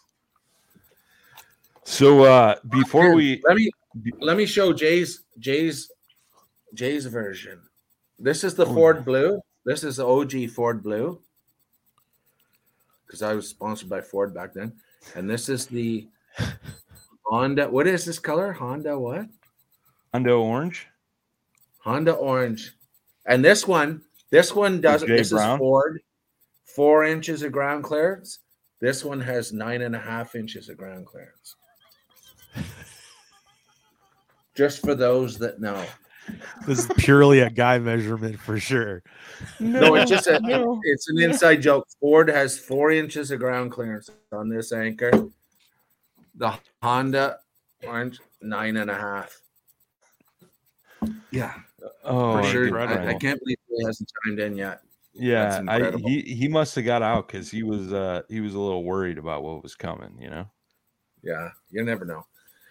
So before let me show Jay's version. This is the Ford Blue. This is the OG Ford Blue. Because I was sponsored by Ford back then. And this is the Honda. What is this color? Honda what? Honda orange. Honda orange. And this one doesn't. This Brown. Is Ford. 4 inches of ground clearance. This one has 9.5 inches of ground clearance. Just for those that know. This is purely a guy measurement for sure. No, it's just it's an inside joke. Ford has 4 inches of ground clearance on this anchor. The Honda orange 9.5. Yeah. Oh, for sure. I can't believe he hasn't chimed in yet. Yeah, he must have got out because he was a little worried about what was coming, you know. Yeah, you never know.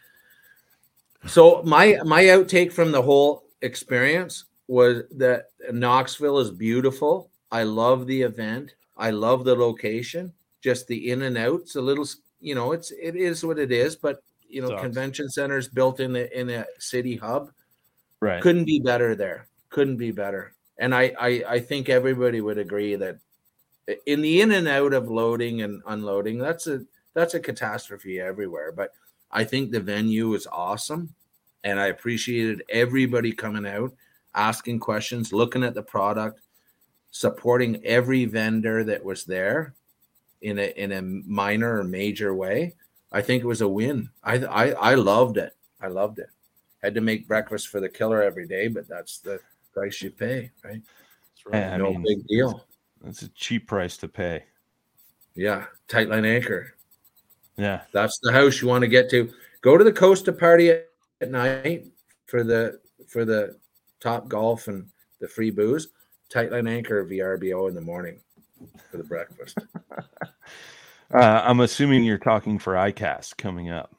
So my outtake from the whole experience was that Knoxville is beautiful. I love the event. I love the location. Just the in and outs, a little, it is what it is. But convention centers built in a city hub, right? Couldn't be better there. Couldn't be better. And I think everybody would agree that in the in and out of loading and unloading, that's a catastrophe everywhere. But I think the venue is awesome. And I appreciated everybody coming out, asking questions, looking at the product, supporting every vendor that was there in a minor or major way. I think it was a win. I loved it. I loved it. Had to make breakfast for the killer every day, but that's the price you pay, right? That's right. Yeah, no big deal. That's a cheap price to pay. Yeah. Tightline Anchor. Yeah. That's the house you want to get to. Go to the Costa party at night for the Top Golf and the free booze. Tightline Anchor VRBO in the morning for the breakfast. I'm assuming you're talking for ICAST coming up.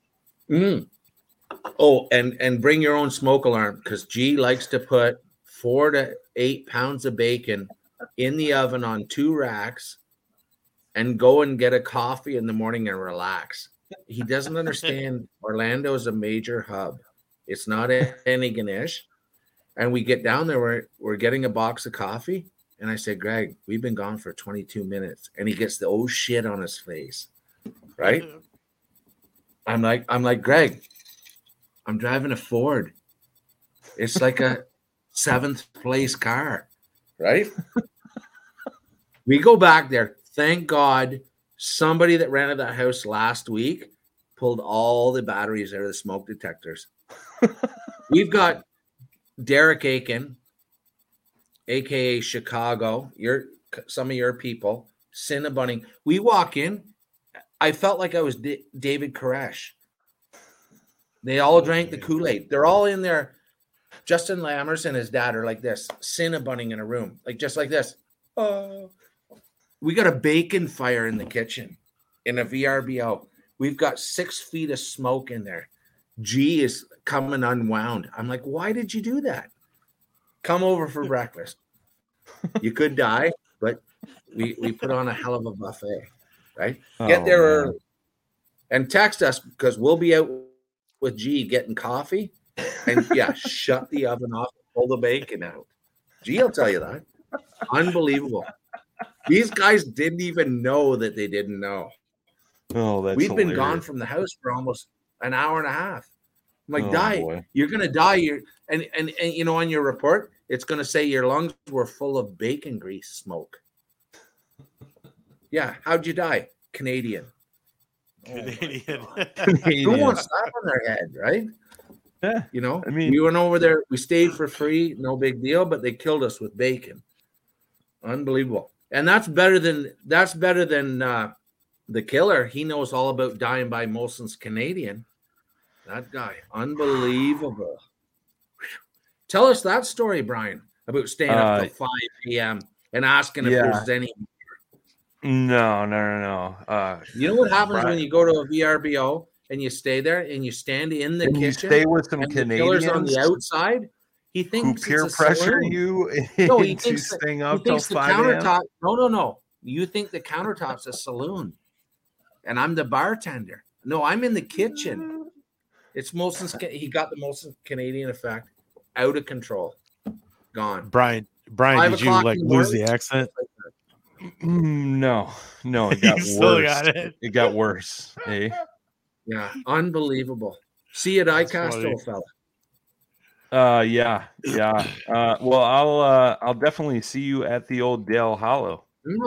Oh, and bring your own smoke alarm because G likes to put 4 to 8 pounds of bacon in the oven on 2 racks and go and get a coffee in the morning and relax. He doesn't understand Orlando is a major hub. It's not any Ganesh. And we get down there, we're getting a box of coffee. And I said, Greg, we've been gone for 22 minutes. And he gets the oh shit on his face. Right? I'm like, Greg, I'm driving a Ford. It's like a 7th place car. Right? We go back there. Thank God somebody that rented that house last week pulled all the batteries out of the smoke detectors. We've got Derek Aiken, aka Chicago. some of your people, Cinnabunning. We walk in. I felt like I was David Koresh. They all drank the Kool-Aid. They're all in there. Justin Lammers and his dad are like this, Cinnabunning in a room, like just like this. We got a bacon fire in the kitchen in a VRBO. We've got 6 feet of smoke in there. G is coming unwound. I'm like, why did you do that? Come over for breakfast. You could die, but we put on a hell of a buffet, right? Get there early and text us because we'll be out with G getting coffee. And yeah, shut the oven off, pull the bacon out. G will tell you that. Unbelievable. These guys didn't even know that they didn't know. Oh, that's We've been gone from the house for almost an hour and a half. I'm like, die. You're gonna die. And you know, on your report, it's gonna say your lungs were full of bacon grease smoke. Yeah, how'd you die? Canadian. Canadian. Who wants that on their head, right? Yeah. You know, I mean, we went over there, we stayed for free, no big deal, but they killed us with bacon. Unbelievable. And that's better than the killer. He knows all about dying by Molson's Canadian. That guy, unbelievable. Tell us that story, Brian, about staying up till 5 p.m. and asking if there's any. No. You know what happens when you go to a VRBO and you stay there and you stand in the kitchen? You stay with some Canadians on the outside. He thinks who peer pressure you into staying up till 5 a.m. No. You think the countertop's a saloon, and I'm the bartender. No, I'm in the kitchen. It's Molson's. He got the Molson Canadian effect, out of control, gone. Brian, did you like lose the accent? No, it got worse. It got worse. Eh? Yeah, unbelievable. See you at ICAST, old fella. Yeah. Well, I'll definitely see you at the old Dale Hollow.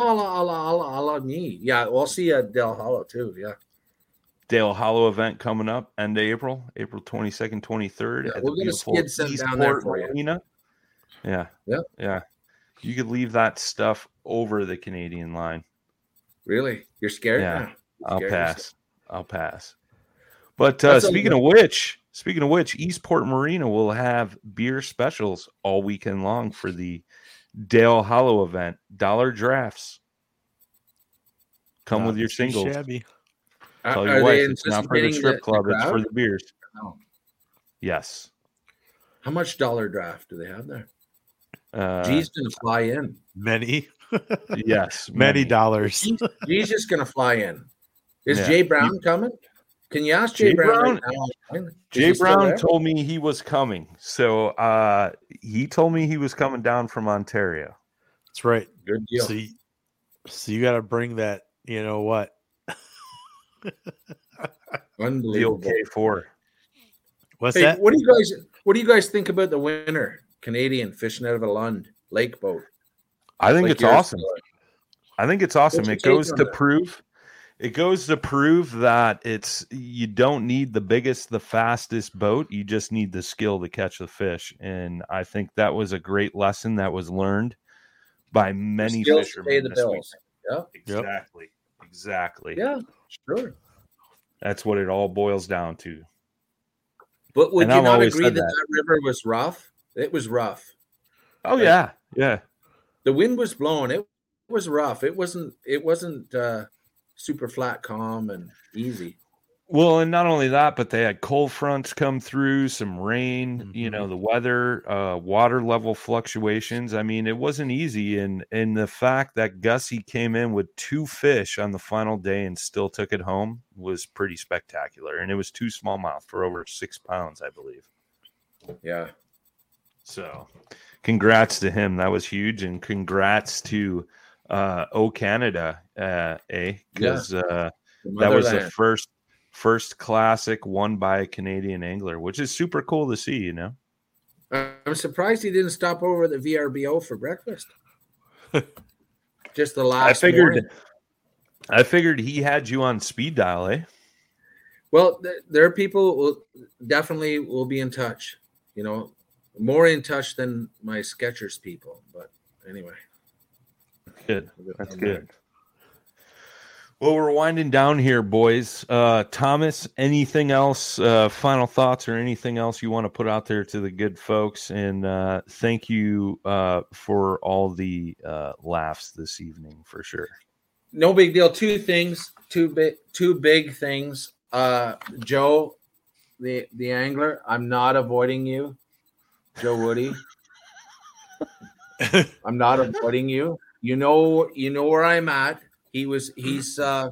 Yeah, we'll see you at Dale Hollow too. Yeah. Dale Hollow event coming up end of April 22nd, 23rd. Yeah, we'll get a skid sent down there for Arena. Yeah. You could leave that stuff over the Canadian line. Really? You're scared? Yeah. I'll pass. But speaking of which, Eastport Marina will have beer specials all weekend long for the Dale Hollow event. $1 drafts. Come with your singles. Shabby. Tell your wife it's not for the strip club, it's for the beers. No. Yes. How much $1 draft do they have there? G's gonna fly in. Many. Yes. Many dollars. G's just gonna fly in. Is Jay Brown coming? Can you ask Jay Brown? Jay Brown told me he was coming. So he told me he was coming down from Ontario. That's right. Good deal. So you got to bring that, you know what? Unbelievable. K4. What's that? What do you guys think about the winner? Canadian fishing out of a Lund lake boat. I think it's awesome. It goes to prove that you don't need the biggest, the fastest boat. You just need the skill to catch the fish. And I think that was a great lesson that was learned by many fishermen. Pay the bills. Yeah, exactly. Yeah, sure. That's what it all boils down to. But would you not agree that river was rough? It was rough. Oh, yeah. The wind was blowing. It was rough. It wasn't super flat, calm, and easy. Well, and not only that, but they had cold fronts come through, some rain, the weather, water level fluctuations. I mean, it wasn't easy. And the fact that Gussie came in with 2 fish on the final day and still took it home was pretty spectacular. And it was 2 smallmouth for over 6 pounds, I believe. Yeah. So congrats to him. That was huge. And congrats to O Canada, because that was the first classic won by a Canadian angler, which is super cool to see, I'm surprised he didn't stop over at the VRBO for breakfast. Just the last morning. I figured he had you on speed dial, eh? Well, there are people who definitely will be in touch, more in touch than my Skechers people. But anyway. Good. That's good. Well, we're winding down here, boys. Thomas, anything else, final thoughts or anything else you want to put out there to the good folks? And thank you for all the laughs this evening, for sure. No big deal. Two big things. Joe, the angler, I'm not avoiding you. Joe Woody. I'm not avoiding you. You know where I'm at. He's from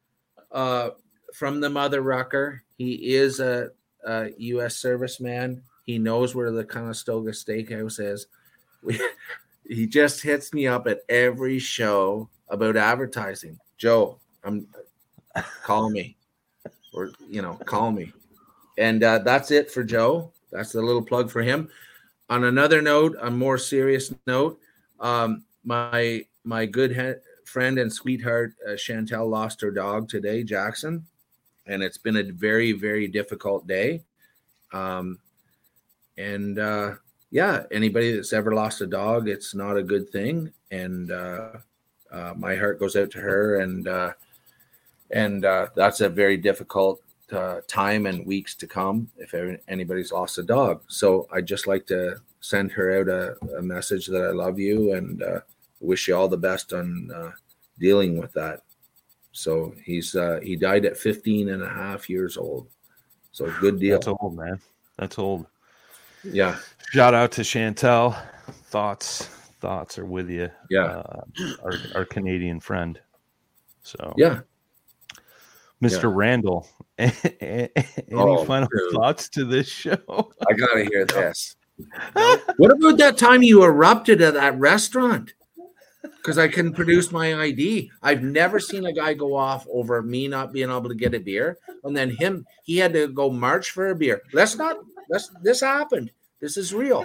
the Mother Rucker. He is a U.S. serviceman. He knows where the Conestoga Steakhouse is. He just hits me up at every show about advertising. Joe, call me, or call me. And that's it for Joe. That's a little plug for him. On another note, a more serious note, my good friend and sweetheart Chantel lost her dog today, Jackson, and it's been a very, very difficult day. Anybody that's ever lost a dog, it's not a good thing, and my heart goes out to her, and that's a very difficult time and weeks to come if anybody's lost a dog. So I'd just like to send her out a message that I love you and wish you all the best on dealing with that. So he died at 15 and a half years old. So good deal. That's old, man. That's old. Yeah. Shout out to Chantel. Thoughts are with you. Yeah. Our Canadian friend. So yeah. Mr. Randall, any final thoughts to this show? I gotta hear this. What about that time you erupted at that restaurant? Because I couldn't produce my ID. I've never seen a guy go off over me not being able to get a beer, and then he had to go march for a beer. This happened. This is real.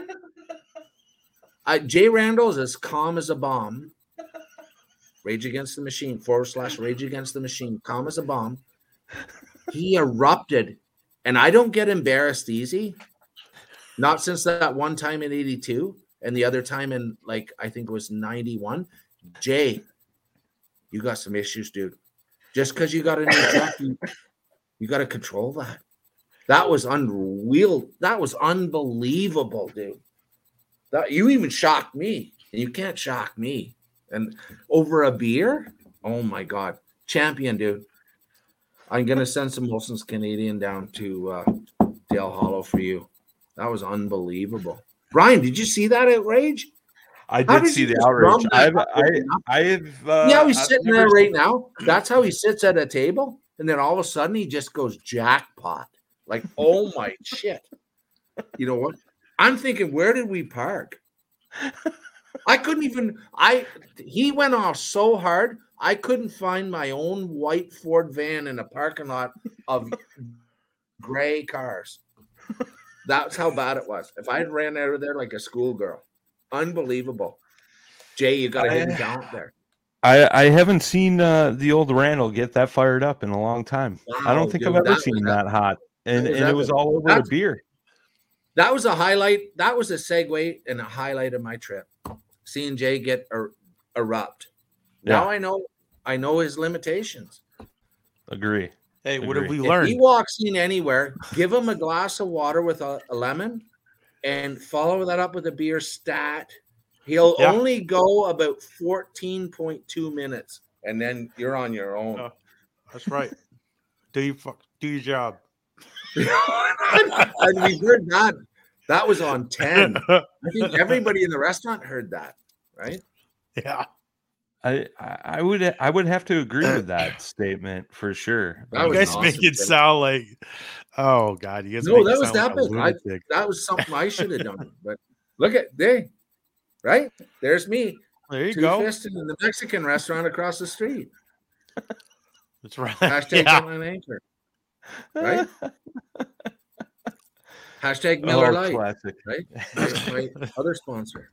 Jay Randall is as calm as a bomb. Rage Against the Machine, / Rage Against the Machine, calm as a bomb. He erupted, and I don't get embarrassed easy. Not since that one time in 82 and the other time in, I think it was 91. Jay, you got some issues, dude. Just because you got a new truck, you got to control that. That was unreal. That was unbelievable, dude. You even shocked me, and you can't shock me. And over a beer? Oh, my God. Champion, dude. I'm going to send some Wilson's Canadian down to Dale Hollow for you. That was unbelievable. Brian, did you see that outrage? I did see the outrage. He's sitting there right now. That's how he sits at a table. And then all of a sudden he just goes jackpot. Like, oh, my shit. You know what? I'm thinking, where did we park? I couldn't even, he went off so hard, I couldn't find my own white Ford van in a parking lot of gray cars. That's how bad it was. If I had ran out of there like a schoolgirl. Unbelievable. Jay, you got to hit him down there. I haven't seen the old Randall get that fired up in a long time. Wow, I don't think I've ever seen him that hot. And it was all over the beer. That was a highlight. That was a segue and a highlight of my trip. Seeing Jay get erupt. Yeah. Now I know his limitations. Agree. Hey, what have we learned? If he walks in anywhere, give him a glass of water with a lemon and follow that up with a beer stat. He'll only go about 14.2 minutes, and then you're on your own. That's right. Do your job. And we heard that. That was on 10. I think everybody in the restaurant heard that, right? Yeah. I would have to agree with that statement for sure. You guys make it sound like, oh God, you guys. No, that was that big. That was something I should have done. But look at right? There's me. There you go. Fisted in the Mexican restaurant across the street. That's right. Hashtag on anchor. Right? Hashtag Miller Lite. Classic. Right? My other sponsor.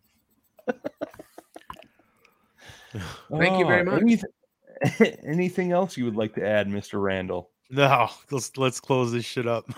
Thank you very much. Anything else you would like to add, Mr. Randall? No, let's close this shit up.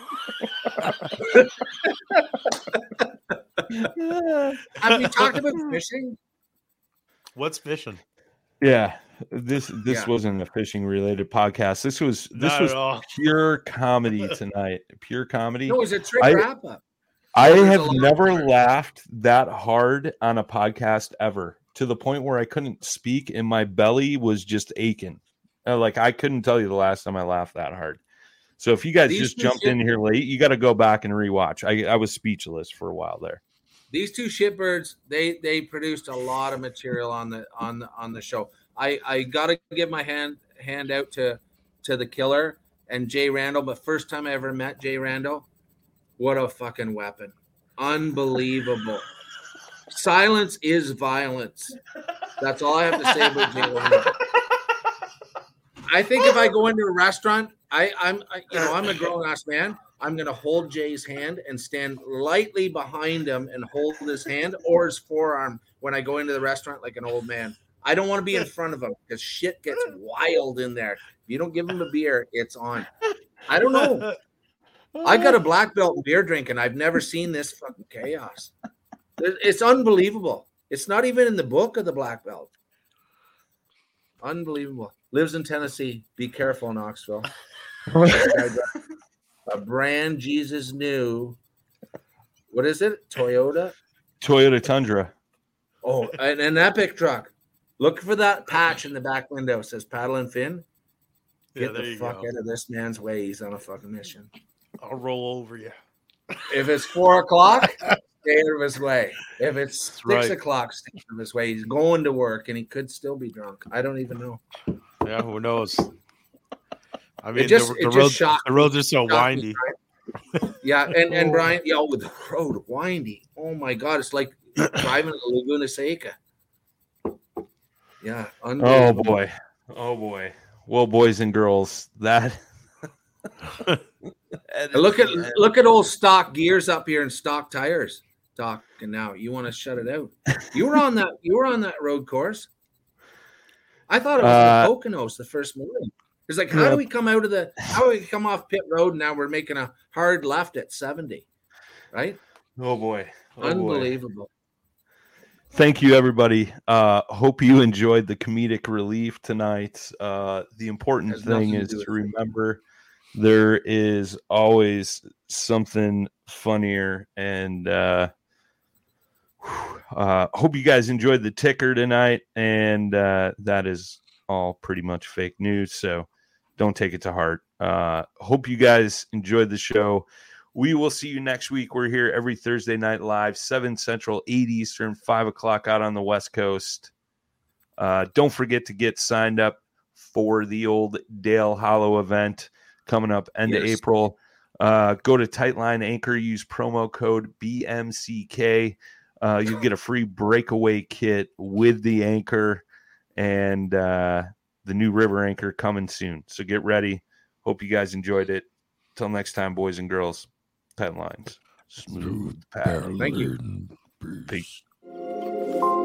Have you talked about fishing? What's fishing? Yeah. This Yeah. wasn't a fishing related podcast. This was Not at all. pure comedy tonight. Pure comedy. No, it was a trick I- wrap up. I There's a have lot never more. laughed that hard on a podcast ever, to the point where I couldn't speak and my belly was just aching. Like, I couldn't tell you the last time I laughed that hard. So if you guys These just two jumped in here late, you got to go back and rewatch. I was speechless for a while there. These two shitbirds, they produced a lot of material on the show. I gotta give my hand out to the killer and Jay Randall. But first time I ever met Jay Randall, what a fucking weapon! Unbelievable. Silence is violence. That's all I have to say about Jay Randall. I think if I go into a restaurant, I'm a grown ass man. I'm gonna hold Jay's hand and stand lightly behind him and hold his hand or his forearm when I go into the restaurant like an old man. I don't want to be in front of him because shit gets wild in there. If you don't give him a beer, it's on. I don't know. I got a black belt in beer drinking. I've never seen this fucking chaos. It's unbelievable. It's not even in the book of the black belt. Unbelievable. Lives in Tennessee. Be careful, Knoxville. A brand Jesus knew. What is it? Toyota Tundra. Oh, an epic truck. Look for that patch in the back window. It says Paddle and Fin. Get the fuck out of this man's way. He's on a fucking mission. I'll roll over you. If it's 4 o'clock, stay out of his way. If it's 6 o'clock, stay out of his way. He's going to work and he could still be drunk. I don't even know. Yeah, who knows? I mean, the roads are so windy. Yeah, and Brian, with the road windy. Oh my God, it's like driving to Laguna Seca. Yeah. Oh boy. Well, boys and girls, that. look at old stock gears up here and stock tires. Talking now, you want to shut it out? You were on that road course. I thought it was the Poconos the first morning. It's like, how do we come off pit road? And now we're making a hard left at 70, right? Oh boy. Unbelievable. Thank you, everybody. Hope you enjoyed the comedic relief tonight. The important thing is to remember there is always something funnier. And hope you guys enjoyed the ticker tonight. And that is all pretty much fake news. So don't take it to heart. Hope you guys enjoyed the show. We will see you next week. We're here every Thursday night live, 7 Central, 8 Eastern, 5 o'clock out on the West Coast. Don't forget to get signed up for the old Dale Hollow event coming up end of April. Go to Tightline Anchor, use promo code BMCK. You'll get a free breakaway kit with the anchor and the new river anchor coming soon. So get ready. Hope you guys enjoyed it. Till next time, boys and girls. Tight lines. Smooth paddle. Thank you. Peace.